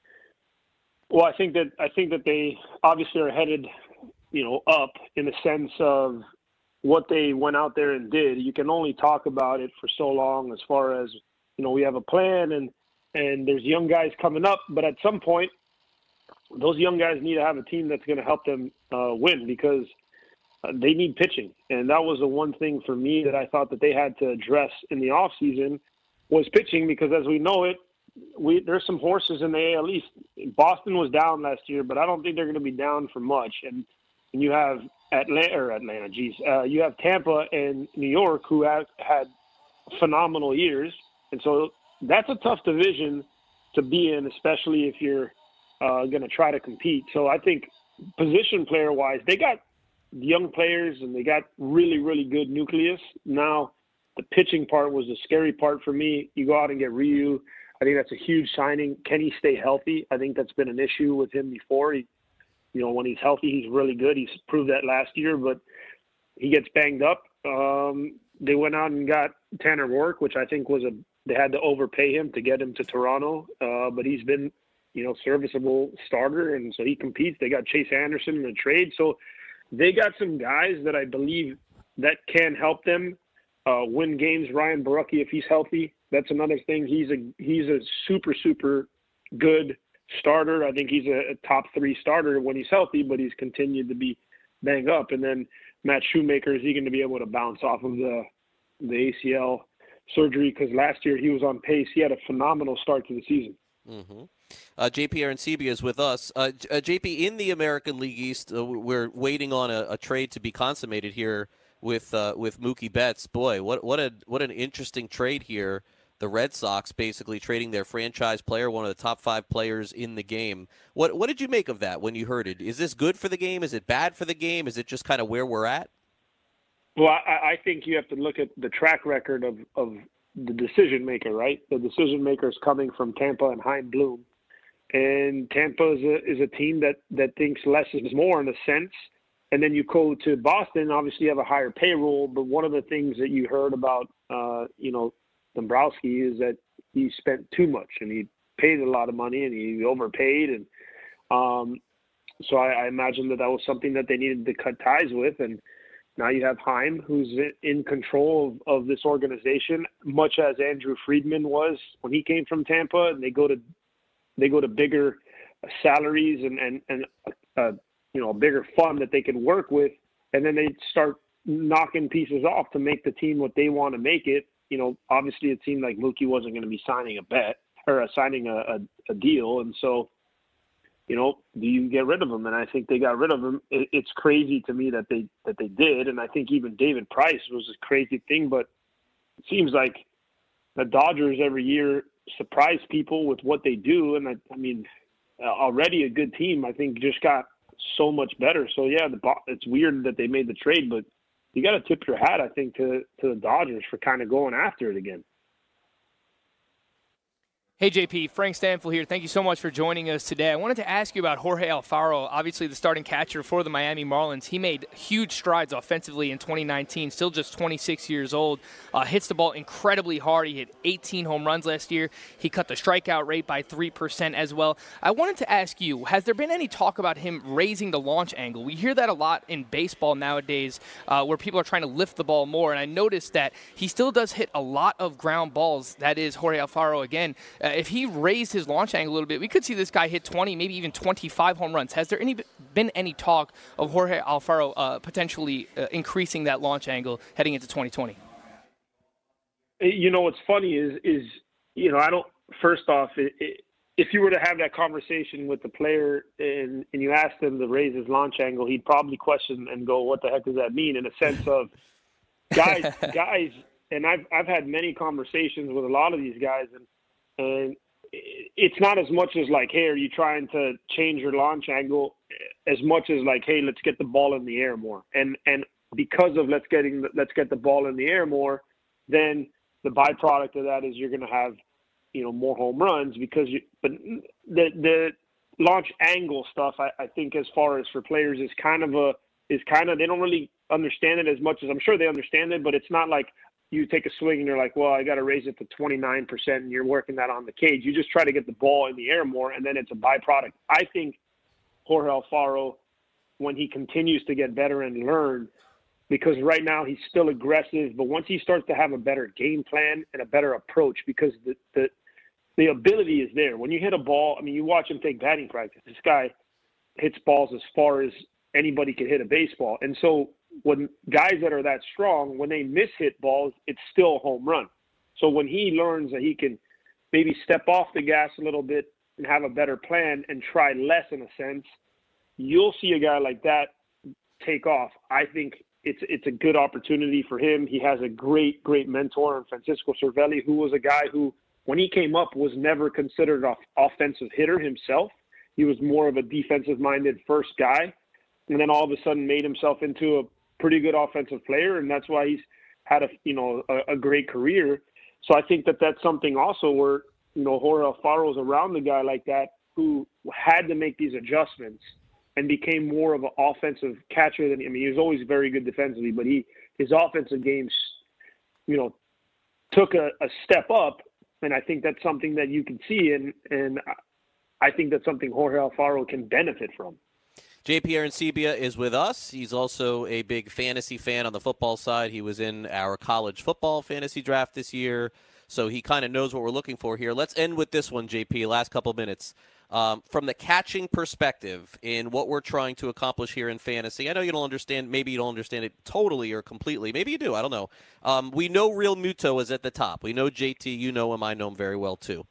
Well, I think that I think that they obviously are headed, you know, up in the sense of what they went out there and did. You can only talk about it for so long as far as, you know, we have a plan and, and there's young guys coming up, but at some point, those young guys need to have a team that's going to help them uh, win because uh, they need pitching. And that was the one thing for me that I thought that they had to address in the offseason was pitching because as we know it, we there's some horses in the A L East. Boston was down last year, but I don't think they're going to be down for much. And, and you have Atlanta, or Atlanta, geez, uh, you have Tampa and New York who have had phenomenal years. And so that's a tough division to be in, especially if you're uh, going to try to compete. So I think position player-wise, they got young players and they got really, really good nucleus. Now, the pitching part was the scary part for me. You go out and get Ryu. I think that's a huge signing. Can he stay healthy? I think that's been an issue with him before. He, you know, when he's healthy, he's really good. He's proved that last year, but he gets banged up. Um, they went out and got Tanner Roark, which I think was a they had to overpay him to get him to Toronto, uh, but he's been, you know, serviceable starter, and so he competes. They got Chase Anderson in the trade, so they got some guys that I believe that can help them uh, win games. Ryan Borucki, if he's healthy, that's another thing. He's a he's a super super good starter. I think he's a, a top three starter when he's healthy, but he's continued to be banged up. And then Matt Shoemaker, is he going to be able to bounce off of the the A C L surgery? Because last year he was on pace. He had a phenomenal start to the season. Mm-hmm. Uh, J P Arencibia is with us. Uh, uh, J P, in the American League East, uh, we're waiting on a, a trade to be consummated here with uh, with Mookie Betts. Boy, what what a what an interesting trade here. The Red Sox basically trading their franchise player, one of the top five players in the game. What what did you make of that when you heard it? Is this good for the game? Is it bad for the game? Is it just kind of where we're at? Well, I, I think you have to look at the track record of, of the decision maker, right? The decision maker is coming from Tampa and Chaim Bloom. And Tampa is a, is a team that, that thinks less is more in a sense. And then you go to Boston, obviously you have a higher payroll. But one of the things that you heard about, uh, you know, Dombrowski is that he spent too much and he paid a lot of money and he overpaid. And um, so I, I imagine that that was something that they needed to cut ties with. And now you have Chaim, who's in control of, of this organization, much as Andrew Friedman was when he came from Tampa. And they go to they go to bigger salaries and and and uh, you know a bigger fund that they can work with, and then they start knocking pieces off to make the team what they want to make it. You know, obviously it seemed like Mookie wasn't going to be signing a bet or uh, signing a, a, a deal, and so. You know, do you get rid of him? And I think they got rid of him. It, it's crazy to me that they that they did, and I think even David Price was a crazy thing. But it seems like the Dodgers every year surprise people with what they do, and I, I mean, already a good team. I think just got so much better. So yeah, the it's weird that they made the trade, but you got to tip your hat, I think, to to the Dodgers for kind of going after it again. Hey, J P, Frank Stanfield here. Thank you so much for joining us today. I wanted to ask you about Jorge Alfaro, obviously the starting catcher for the Miami Marlins. He made huge strides offensively in twenty nineteen, still just twenty-six years old. Uh, hits the ball incredibly hard. He hit eighteen home runs last year. He cut the strikeout rate by three percent as well. I wanted to ask you, has there been any talk about him raising the launch angle? We hear that a lot in baseball nowadays uh, where people are trying to lift the ball more, and I noticed that he still does hit a lot of ground balls. That is Jorge Alfaro again. Uh, if he raised his launch angle a little bit, we could see this guy hit twenty, maybe even twenty-five home runs. Has there any been any talk of Jorge Alfaro uh, potentially uh, increasing that launch angle heading into twenty twenty? You know, what's funny is, is you know, I don't, first off, it, it, if you were to have that conversation with the player and, and you asked him to raise his launch angle, he'd probably question and go, what the heck does that mean? In a sense of guys, guys, and I've, I've had many conversations with a lot of these guys, and, and it's not as much as like, hey, are you trying to change your launch angle, as much as like, hey, let's get the ball in the air more. And and because of let's getting the, let's get the ball in the air more, then the byproduct of that is you're going to have, you know, more home runs because you. But the the launch angle stuff, I, I think, as far as for players, is kind of a is kind of they don't really understand it as much as I'm sure they understand it, but it's not like you take a swing and you're like, well, I got to raise it to twenty-nine percent and you're working that on the cage. You just try to get the ball in the air more, and then it's a byproduct. I think Jorge Alfaro, when he continues to get better and learn, because right now he's still aggressive, but once he starts to have a better game plan and a better approach, because the, the, the ability is there. When you hit a ball, I mean, you watch him take batting practice. This guy hits balls as far as anybody could hit a baseball. And so when guys that are that strong, when they miss hit balls, it's still a home run. So when he learns that he can maybe step off the gas a little bit and have a better plan and try less in a sense, you'll see a guy like that take off. I think it's it's a good opportunity for him. He has a great, great mentor in Francisco Cervelli, who was a guy who, when he came up, was never considered an offensive hitter himself. He was more of a defensive-minded first guy, and then all of a sudden made himself into a pretty good offensive player, and that's why he's had a you know a, a great career. So I think that that's something also where you know Jorge Alfaro is around a guy like that who had to make these adjustments and became more of an offensive catcher than I mean he was always very good defensively, but he his offensive games you know took a, a step up, and I think that's something that you can see, and and I think that's something Jorge Alfaro can benefit from. J P Arencibia is with us. He's also a big fantasy fan on the football side. He was in our college football fantasy draft this year, so he kind of knows what we're looking for here. Let's end with this one, J P, last couple minutes. Um, from the catching perspective in what we're trying to accomplish here in fantasy, I know you don't understand, maybe you don't understand it totally or completely. Maybe you do, I don't know. Um, we know Real Muto is at the top. We know J T, you know him, I know him very well too.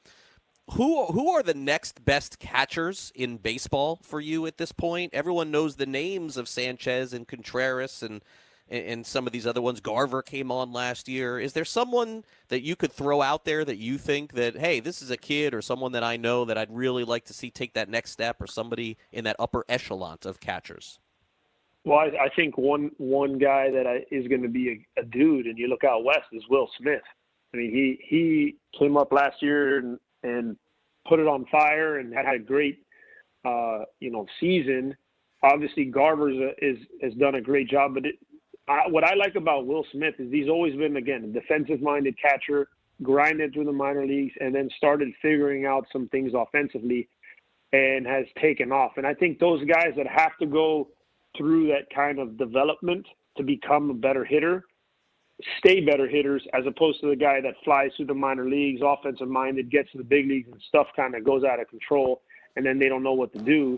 Who who are the next best catchers in baseball for you at this point? Everyone knows the names of Sanchez and Contreras and and some of these other ones. Garver came on last year. Is there someone that you could throw out there that you think that, hey, this is a kid or someone that I know that I'd really like to see take that next step, or somebody in that upper echelon of catchers? Well, I, I think one one guy that I, is going to be a, a dude, and you look out west, is Will Smith. I mean, he he came up last year and and put it on fire and had a great, uh, you know, season. Obviously, Garver's a, is has done a great job. But it, I, what I like about Will Smith is he's always been, again, a defensive-minded catcher, grinded through the minor leagues, and then started figuring out some things offensively and has taken off. And I think those guys that have to go through that kind of development to become a better hitter stay better hitters, as opposed to the guy that flies through the minor leagues, offensive minded, gets to the big leagues and stuff kind of goes out of control, and then they don't know what to do.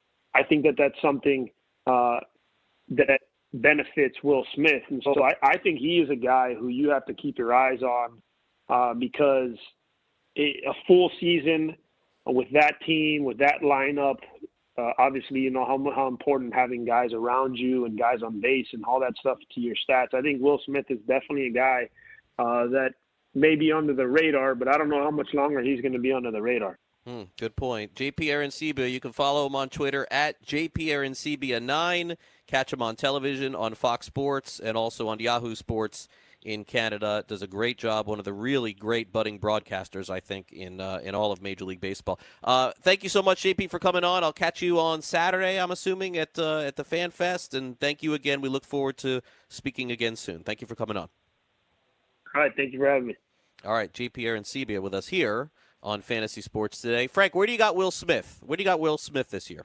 I think that that's something uh, that benefits Will Smith. And so I, I think he is a guy who you have to keep your eyes on uh, because it, a full season with that team, with that lineup, Uh, obviously, you know how how important having guys around you and guys on base and all that stuff to your stats. I think Will Smith is definitely a guy uh, that may be under the radar, but I don't know how much longer he's going to be under the radar. Hmm, good point. J P Arencibia, you can follow him on Twitter at J P Arencibia nine. Catch him on television on Fox Sports and also on Yahoo Sports in Canada. Does a great job. One of the really great budding broadcasters, I think, in uh, in all of Major League Baseball. Uh, thank you so much, J P, for coming on. I'll catch you on Saturday, I'm assuming, at uh, at the Fan Fest. And thank you again. We look forward to speaking again soon. Thank you for coming on. All right. Thank you for having me. All right. J P Arencibia with us here on Fantasy Sports Today. Frank, where do you got Will Smith? Where do you got Will Smith this year?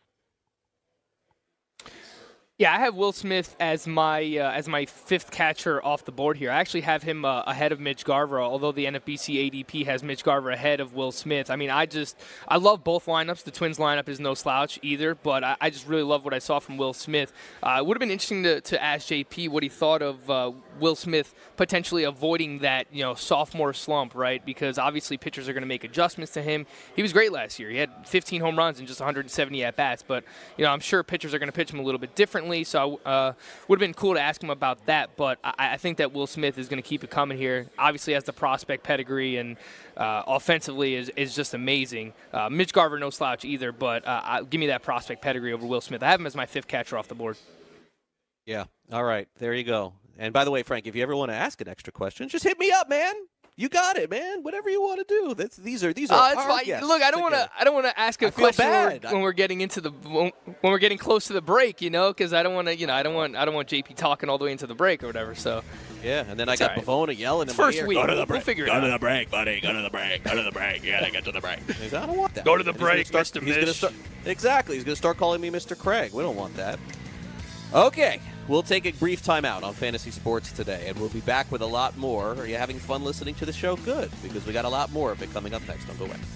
Yeah, I have Will Smith as my uh, as my fifth catcher off the board here. I actually have him uh, ahead of Mitch Garver, although the N F B C A D P has Mitch Garver ahead of Will Smith. I mean, I just I love both lineups. The Twins lineup is no slouch either, but I, I just really love what I saw from Will Smith. Uh, it would have been interesting to, to ask J P what he thought of uh, Will Smith potentially avoiding that you know sophomore slump, right? Because obviously pitchers are going to make adjustments to him. He was great last year. He had fifteen home runs and just one hundred seventy at bats, but you know I'm sure pitchers are going to pitch him a little bit differently. So uh, would have been cool to ask him about that. But I, I think that Will Smith is going to keep it coming here. Obviously has the prospect pedigree and uh, offensively is, is just amazing. Uh, Mitch Garver, no slouch either, but uh, I, give me that prospect pedigree over Will Smith. I have him as my fifth catcher off the board. Yeah. All right. There you go. And by the way, Frank, if you ever want to ask an extra question, just hit me up, man. You got it, man. Whatever you want to do. That's, these are these are. Uh, it's fine. Look, I don't want to. I don't want to ask a I feel question when bad. we're, when we're getting into the when we're getting close to the break, you know, because I don't want to. You know, I don't want. I don't want J P talking all the way into the break or whatever. So. Yeah, and then I It's got all right. Pavona yelling in First my ear. week. Go to the We'll break. figure it Go out. to the break, buddy. Go to the break. Go to the break. You gotta get to the break. He's like, I don't want that. Go to the And he's gonna break, start- Mister he's gonna Mish. start- Exactly. He's going to start calling me Mister Craig. We don't want that. Okay, we'll take a brief time out on Fantasy Sports Today, and we'll be back with a lot more. Are you having fun listening to the show? Good, because we got a lot more of it coming up next. Don't go away.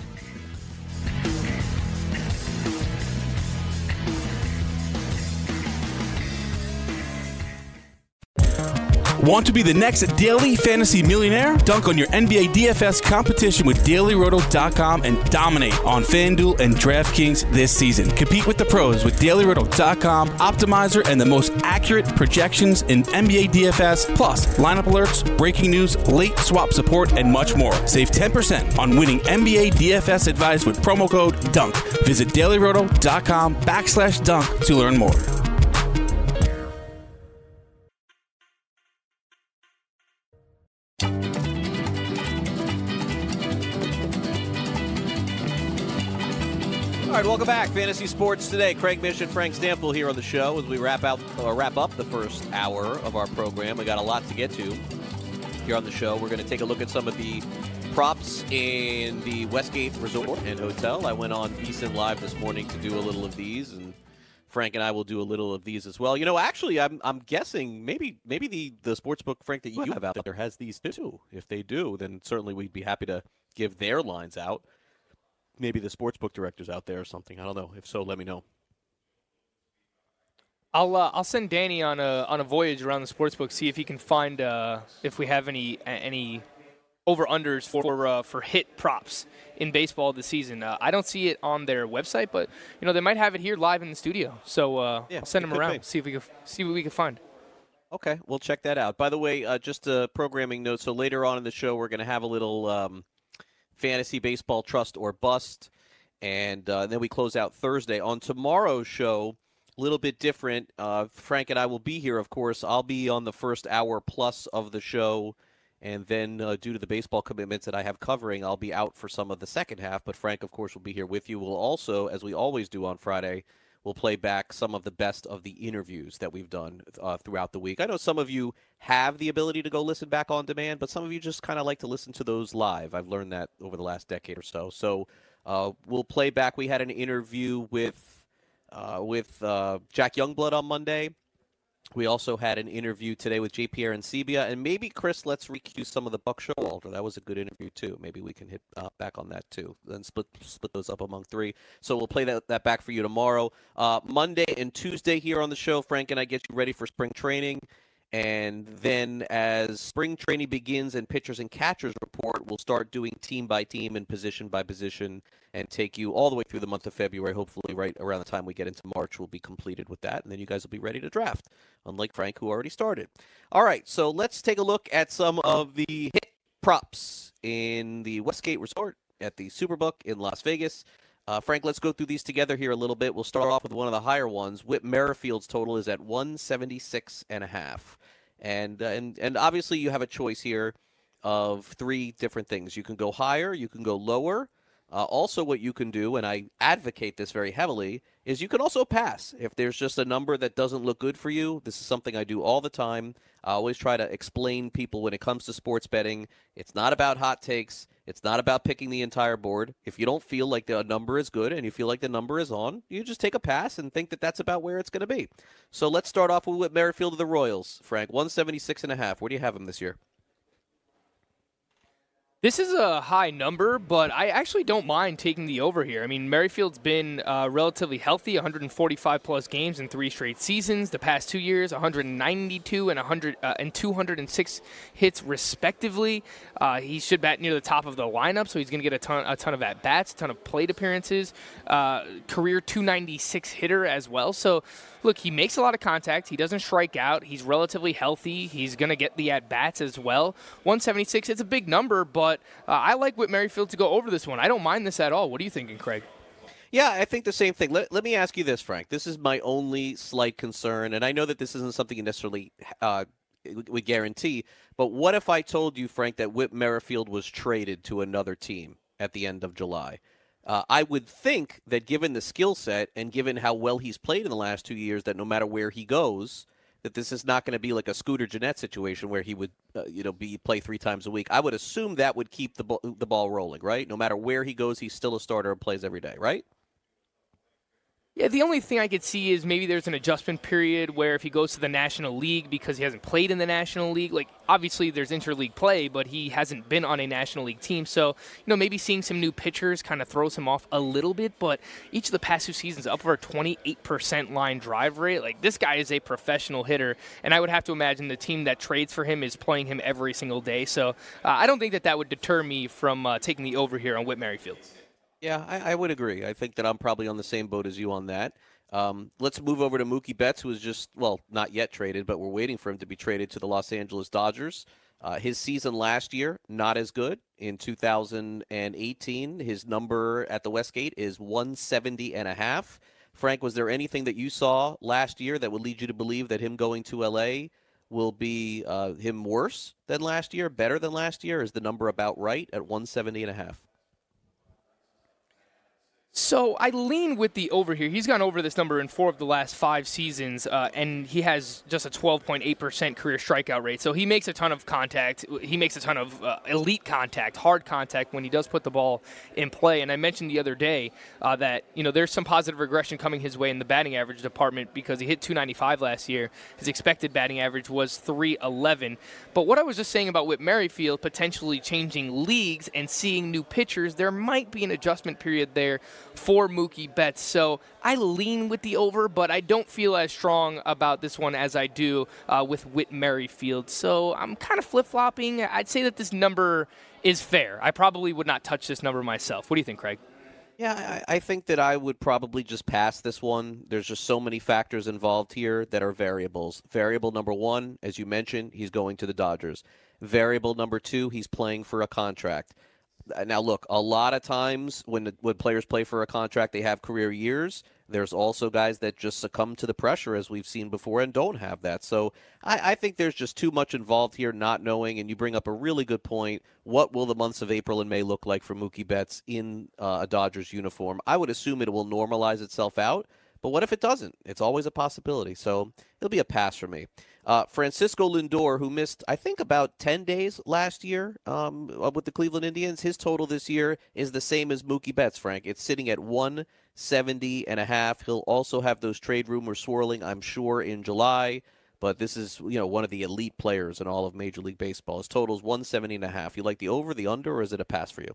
Want to be the next daily fantasy millionaire? Dunk on your N B A D F S competition with Daily Roto dot com and dominate on FanDuel and DraftKings this season. Compete with the pros with Daily Roto dot com, Optimizer, and the most accurate projections in N B A D F S, plus lineup alerts, breaking news, late swap support, and much more. Save ten percent on winning N B A D F S advice with promo code DUNK. Visit Daily Roto dot com backslash dunk to learn more. All right, welcome back. Fantasy Sports Today. Craig Mish and Frank Stampfl here on the show as we wrap out uh, wrap up the first hour of our program. We got a lot to get to here on the show. We're going to take a look at some of the props in the Westgate Resort and Hotel. I went on VSiN Live this morning to do a little of these, and Frank and I will do a little of these as well. You know, actually, I'm I'm guessing maybe maybe the the sportsbook, Frank, that you have out there has these too. If they do, then certainly we'd be happy to give their lines out. Maybe the sportsbook director's out there or something. I don't know. If so, let me know. I'll uh, I'll send Danny on a on a voyage around the sportsbook, see if he can find uh, if we have any any over unders for uh, for hit props in baseball this season. Uh, I don't see it on their website, but you know they might have it here live in the studio. So uh, Yeah, I'll send it them could around, be. see if we can see what we can find. Okay, we'll check that out. By the way, uh, just a programming note. So later on in the show, we're going to have a little um, fantasy baseball trust or bust, and uh, then we close out Thursday. On tomorrow's show, a little bit different. Uh, Frank and I will be here, of course. I'll be on the first hour plus of the show, and then uh, due to the baseball commitments that I have covering, I'll be out for some of the second half. But Frank, of course, will be here with you. We'll also, as we always do on Friday, we'll play back some of the best of the interviews that we've done uh, throughout the week. I know some of you have the ability to go listen back on demand, but some of you just kind of like to listen to those live. I've learned that over the last decade or so. So uh, we'll play back. We had an interview with uh, with uh, Jack Youngblood on Monday. We also had an interview today with J P Arencibia, and maybe, Chris, let's recue some of the Buck Showalter. That was a good interview, too. Maybe we can hit uh, back on that, too, then split split those up among three. So we'll play that, that back for you tomorrow. Uh, Monday and Tuesday here on the show, Frank and I get you ready for spring training. And then as spring training begins and pitchers and catchers report, we'll start doing team by team and position by position and take you all the way through the month of February. Hopefully right around the time we get into March, we'll be completed with that. And then you guys will be ready to draft, unlike Frank, who already started. All right, so let's take a look at some of the hit props in the Westgate Resort at the Superbook in Las Vegas. Uh, Frank, let's go through these together here a little bit. We'll start off with one of the higher ones. Whit Merrifield's total is at one seventy-six and a half. And, uh, and, and obviously you have a choice here of three different things. You can go higher, you can go lower. Uh, also, what you can do, and I advocate this very heavily, is you can also pass. If there's just a number that doesn't look good for you, this is something I do all the time. I always try to explain people when it comes to sports betting, it's not about hot takes. It's not about picking the entire board. If you don't feel like the number is good and you feel like the number is on, you just take a pass and think that that's about where it's going to be. So let's start off with Whit Merrifield of the Royals. Frank, one seventy-six and a half. Where do you have him this year? This is a high number, but I actually don't mind taking the over here. I mean, Merrifield's been uh, relatively healthy, one forty-five plus games in three straight seasons. The past two years, one ninety-two and one hundred uh, and two hundred six hits respectively. Uh, he should bat near the top of the lineup, so he's going to get a ton, a ton of at bats, a ton of plate appearances. Uh, career two ninety-six hitter as well. So, look, he makes a lot of contact. He doesn't strike out. He's relatively healthy. He's going to get the at bats as well. one seventy-six, it's a big number, but. But uh, I like Whit Merrifield to go over this one. I don't mind this at all. What are you thinking, Craig? Yeah, I think the same thing. Let, let me ask you this, Frank. This is my only slight concern, and I know that this isn't something you necessarily uh, would guarantee, but what if I told you, Frank, that Whit Merrifield was traded to another team at the end of July? Uh, I would think that given the skill set and given how well he's played in the last two years, that no matter where he goes, that this is not going to be like a Scooter Gennett situation where he would, uh, you know, be play three times a week. I would assume that would keep the ball, the ball rolling, right? No matter where he goes, he's still a starter and plays every day, right? Yeah, the only thing I could see is maybe there's an adjustment period where if he goes to the National League because he hasn't played in the National League, like obviously there's interleague play, but he hasn't been on a National League team. So, you know, maybe seeing some new pitchers kind of throws him off a little bit, but each of the past two seasons up for a twenty-eight percent line drive rate. Like, this guy is a professional hitter, and I would have to imagine the team that trades for him is playing him every single day. So uh, I don't think that that would deter me from uh, taking the over here on Whit Merrifield. Yeah, I, I would agree. I think that I'm probably on the same boat as you on that. Um, let's move over to Mookie Betts, who was just, well, not yet traded, but we're waiting for him to be traded to the Los Angeles Dodgers. Uh, his season last year, not as good. In two thousand eighteen, his number at the Westgate is one seventy and a half. Frank, was there anything that you saw last year that would lead you to believe that him going to L A will be uh, him worse than last year, better than last year? Is the number about right at one seventy and a half? So I lean with the over here. He's gone over this number in four of the last five seasons, uh, and he has just a twelve point eight percent career strikeout rate. So he makes a ton of contact. He makes a ton of uh, elite contact, hard contact when he does put the ball in play. And I mentioned the other day uh, that, you know, there's some positive regression coming his way in the batting average department because he hit two ninety-five last year. His expected batting average was three eleven. But what I was just saying about Whit Merrifield potentially changing leagues and seeing new pitchers, there might be an adjustment period there for Mookie Betts. So I lean with the over, but I don't feel as strong about this one as I do uh, with Whit Merrifield. So I'm kind of flip-flopping. I'd say that this number is fair. I probably would not touch this number myself. What do you think, Craig? Yeah, I, I think that I would probably just pass this one. There's just so many factors involved here that are variables. Variable number one, as you mentioned, he's going to the Dodgers. Variable number two, he's playing for a contract. Now, look, a lot of times when the, when players play for a contract, they have career years. There's also guys that just succumb to the pressure, as we've seen before, and don't have that. So I, I think there's just too much involved here, not knowing, and you bring up a really good point. What will the months of April and May look like for Mookie Betts in uh, a Dodgers uniform? I would assume it will normalize itself out, but what if it doesn't? It's always a possibility. So it'll be a pass for me. Uh, Francisco Lindor, who missed, I think, about ten days last year um, with the Cleveland Indians, his total this year is the same as Mookie Betts, Frank. It's sitting at one seventy and a half. He'll also have those trade rumors swirling, I'm sure, in July. But this is, you know, one of the elite players in all of Major League Baseball. His total is one seventy and a half. You like the over, the under, or is it a pass for you?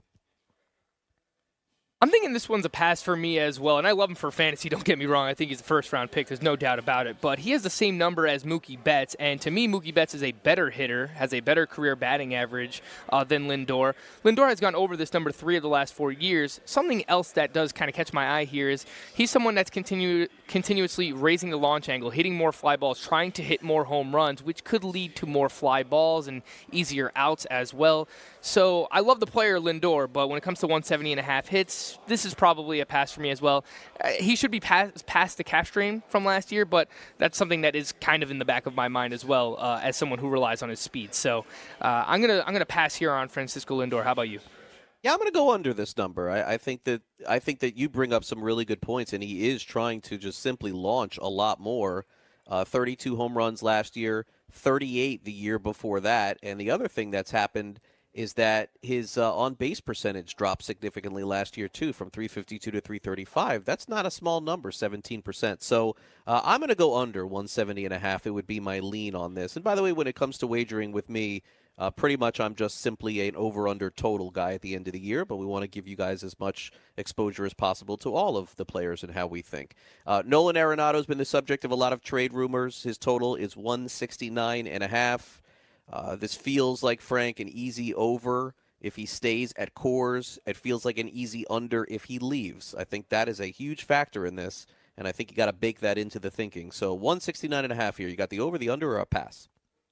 I'm thinking this one's a pass for me as well, and I love him for fantasy, don't get me wrong. I think he's a first-round pick. There's no doubt about it. But he has the same number as Mookie Betts, and to me, Mookie Betts is a better hitter, has a better career batting average uh, than Lindor. Lindor has gone over this number three of the last four years. Something else that does kind of catch my eye here is he's someone that's continu- continuously raising the launch angle, hitting more fly balls, trying to hit more home runs, which could lead to more fly balls and easier outs as well. So I love the player Lindor, but when it comes to one seventy and a half hits, this is probably a pass for me as well. Uh, he should be past, past the cap strain from last year, but that's something that is kind of in the back of my mind as well uh, as someone who relies on his speed. So uh, I'm gonna I'm gonna pass here on Francisco Lindor. How about you? Yeah, I'm going to go under this number. I, I think that I think that you bring up some really good points, and he is trying to just simply launch a lot more. Uh, thirty-two home runs last year, thirty-eight the year before that, and the other thing that's happened is that his uh, on-base percentage dropped significantly last year, too, from three fifty-two to three thirty-five. That's not a small number, seventeen percent. So uh, I'm going to go under one seventy and a half. It would be my lean on this. And by the way, when it comes to wagering with me, Uh, pretty much I'm just simply an over-under total guy at the end of the year, but we want to give you guys as much exposure as possible to all of the players and how we think. Uh, Nolan Arenado has been the subject of a lot of trade rumors. His total is one sixty-nine and a half. Uh, this feels like, Frank, an easy over if he stays at Coors. It feels like an easy under if he leaves. I think that is a huge factor in this, and I think you got to bake that into the thinking. So one sixty-nine and a half here. You got the over, the under, or a pass?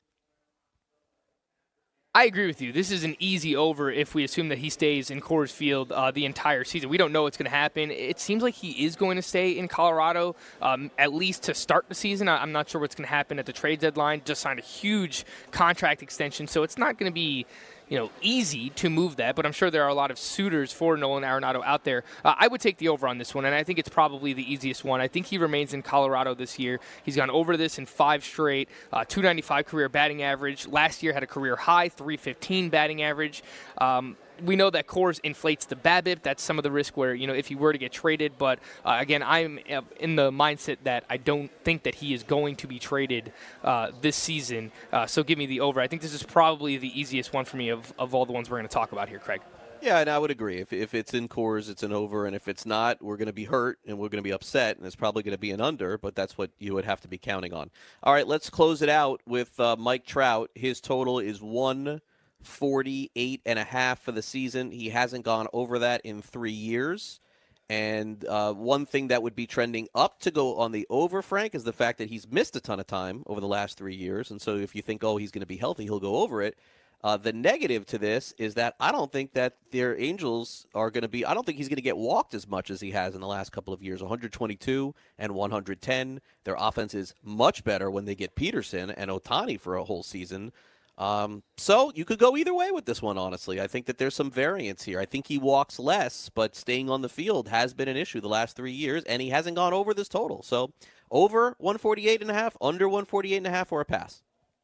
I agree with you. This is an easy over if we assume that he stays in Coors Field uh, the entire season. We don't know what's going to happen. It seems like he is going to stay in Colorado, um, at least to start the season. I'm not sure what's going to happen at the trade deadline. Just signed a huge contract extension, so it's not going to be, you know, easy to move that, but I'm sure there are a lot of suitors for Nolan Arenado out there. Uh, I would take the over on this one, and I think it's probably the easiest one. I think he remains in Colorado this year. He's gone over this in five straight, uh, two ninety-five career batting average. Last year had a career high, three fifteen batting average. Um, We know that Coors inflates the BABIP. That's some of the risk where, you know, if he were to get traded. But, uh, again, I'm in the mindset that I don't think that he is going to be traded uh, this season. Uh, so give me the over. I think this is probably the easiest one for me of, of all the ones we're going to talk about here, Craig. Yeah, and I would agree. If if it's in Coors, it's an over. And if it's not, we're going to be hurt and we're going to be upset. And it's probably going to be an under. But that's what you would have to be counting on. All right, let's close it out with uh, Mike Trout. His total is one forty-eight and a half for the season. He hasn't gone over that in three years. And uh, one thing that would be trending up to go on the over, Frank, is the fact that he's missed a ton of time over the last three years. And so if you think, oh, he's going to be healthy, he'll go over it. Uh, the negative to this is that I don't think that their Angels are going to be, I don't think he's going to get walked as much as he has in the last couple of years, one twenty-two and one ten. Their offense is much better when they get Peterson and Ohtani for a whole season. Um, so you could go either way with this one, honestly. I think that there's some variance here. I think he walks less, but staying on the field has been an issue the last three years, and he hasn't gone over this total. So over one forty-eight and a half, under one forty-eight and a half, or a pass.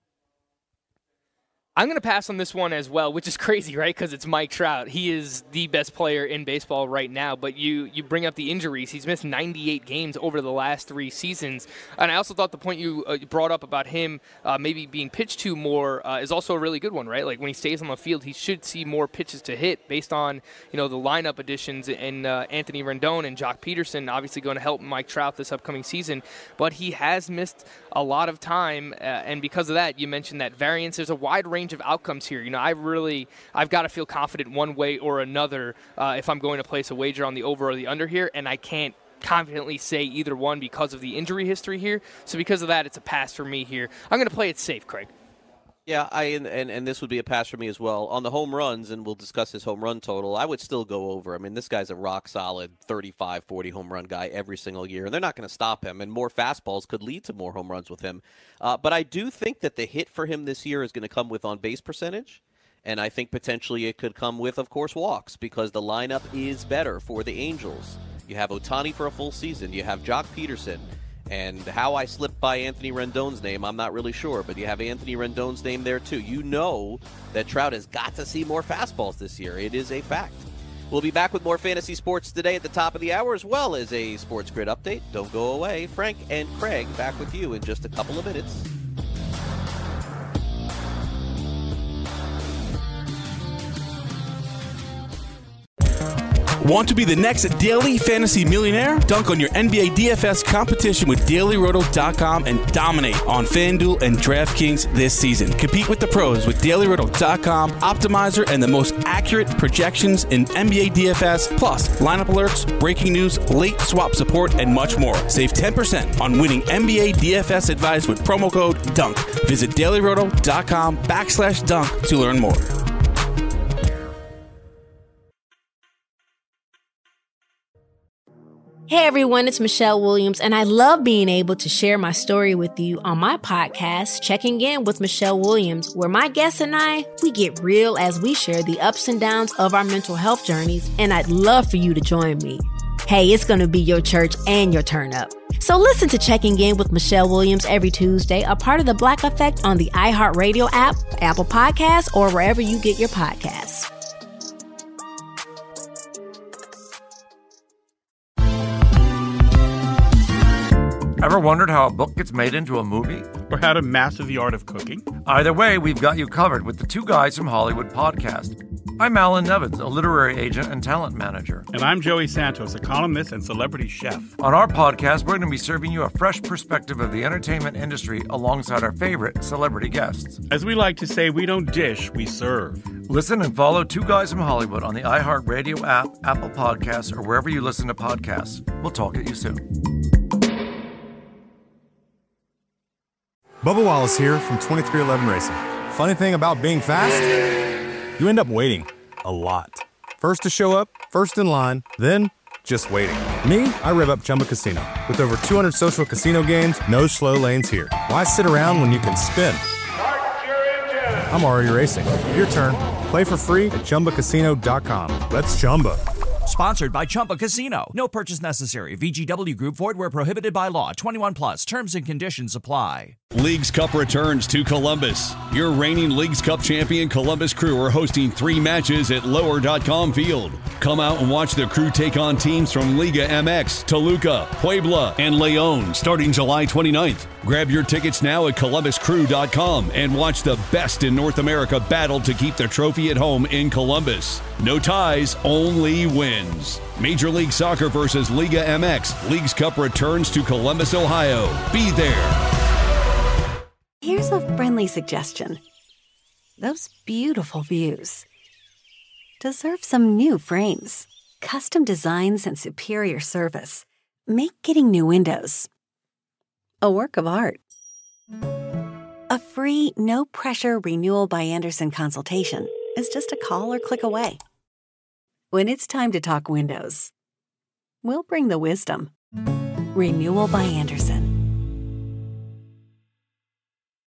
I'm going to pass on this one as well, which is crazy, right? Because it's Mike Trout. He is the best player in baseball right now, but you you bring up the injuries. He's missed ninety-eight games over the last three seasons. And I also thought the point you uh, brought up about him uh, maybe being pitched to more uh, is also a really good one, right? Like when he stays on the field, he should see more pitches to hit based on, you know, the lineup additions and uh, Anthony Rendon and Jock Peterson obviously going to help Mike Trout this upcoming season. But he has missed a lot of time, uh, and because of that, you mentioned that variance. There's a wide range of outcomes here. You know, I really, I've got to feel confident one way or another uh, if I'm going to place a wager on the over or the under here, and I can't confidently say either one because of the injury history here. So because of that, it's a pass for me here. I'm going to play it safe, Craig. Yeah, I and, and, and this would be a pass for me as well. On the home runs, and we'll discuss his home run total, I would still go over. I mean, this guy's a rock-solid thirty-five, forty home run guy every single year, and they're not going to stop him, and more fastballs could lead to more home runs with him. Uh, but I do think that the hit for him this year is going to come with on-base percentage, and I think potentially it could come with, of course, walks, because the lineup is better for the Angels. You have Ohtani for a full season. You have Jock Peterson. And how I slipped by Anthony Rendon's name, I'm not really sure. But you have Anthony Rendon's name there, too. You know that Trout has got to see more fastballs this year. It is a fact. We'll be back with more fantasy sports today at the top of the hour, as well as a Sports Grid update. Don't go away. Frank and Craig back with you in just a couple of minutes. Want to be the next daily fantasy millionaire? Dunk on your N B A D F S competition with Daily Roto dot com and dominate on FanDuel and DraftKings this season. Compete with the pros with Daily Roto dot com, Optimizer, and the most accurate projections in N B A D F S, plus lineup alerts, breaking news, late swap support, and much more. Save ten percent on winning N B A D F S advice with promo code DUNK. Visit Daily Roto dot com backslash dunk to learn more. Hey everyone, it's Michelle Williams, and I love being able to share my story with you on my podcast, Checking In with Michelle Williams, where my guests and I, we get real as we share the ups and downs of our mental health journeys, and I'd love for you to join me. Hey, it's going to be your church and your turn up. So listen to Checking In with Michelle Williams every Tuesday, a part of the Black Effect on the iHeartRadio app, Apple Podcasts, or wherever you get your podcasts. Ever wondered how a book gets made into a movie? Or how to master the art of cooking? Either way, we've got you covered with the Two Guys from Hollywood podcast. I'm Alan Nevins, a literary agent and talent manager. And I'm Joey Santos, a columnist and celebrity chef. On our podcast, we're going to be serving you a fresh perspective of the entertainment industry alongside our favorite celebrity guests. As we like to say, we don't dish, we serve. Listen and follow Two Guys from Hollywood on the iHeartRadio app, Apple Podcasts, or wherever you listen to podcasts. We'll talk at you soon. Bubba Wallace here from twenty-three eleven Racing. Funny thing about being fast, you end up waiting a lot. First to show up, first in line, then just waiting. Me, I rev up Chumba Casino. With over two hundred social casino games, no slow lanes here. Why sit around when you can spin? I'm already racing. Your turn. Play for free at Chumba Casino dot com. Let's Chumba. Sponsored by Chumba Casino. No purchase necessary. V G W Group. Void where prohibited by law. twenty-one plus. Terms and conditions apply. Leagues Cup returns to Columbus. Your reigning Leagues Cup champion Columbus Crew are hosting three matches at lower dot com field. Come out and watch the Crew take on teams from Liga M X, Toluca, Puebla, and Leon starting July twenty-ninth. Grab your tickets now at columbus crew dot com and watch the best in North America battle to keep the trophy at home in Columbus. No ties, only wins. Major League Soccer versus Liga M X. Leagues Cup returns to Columbus, Ohio. Be there. Here's a friendly suggestion. Those beautiful views deserve some new frames. Custom designs and superior service make getting new windows a work of art. A free, no-pressure renewal by Andersen consultation is just a call or click away. When it's time to talk windows, we'll bring the wisdom. Renewal by Andersen.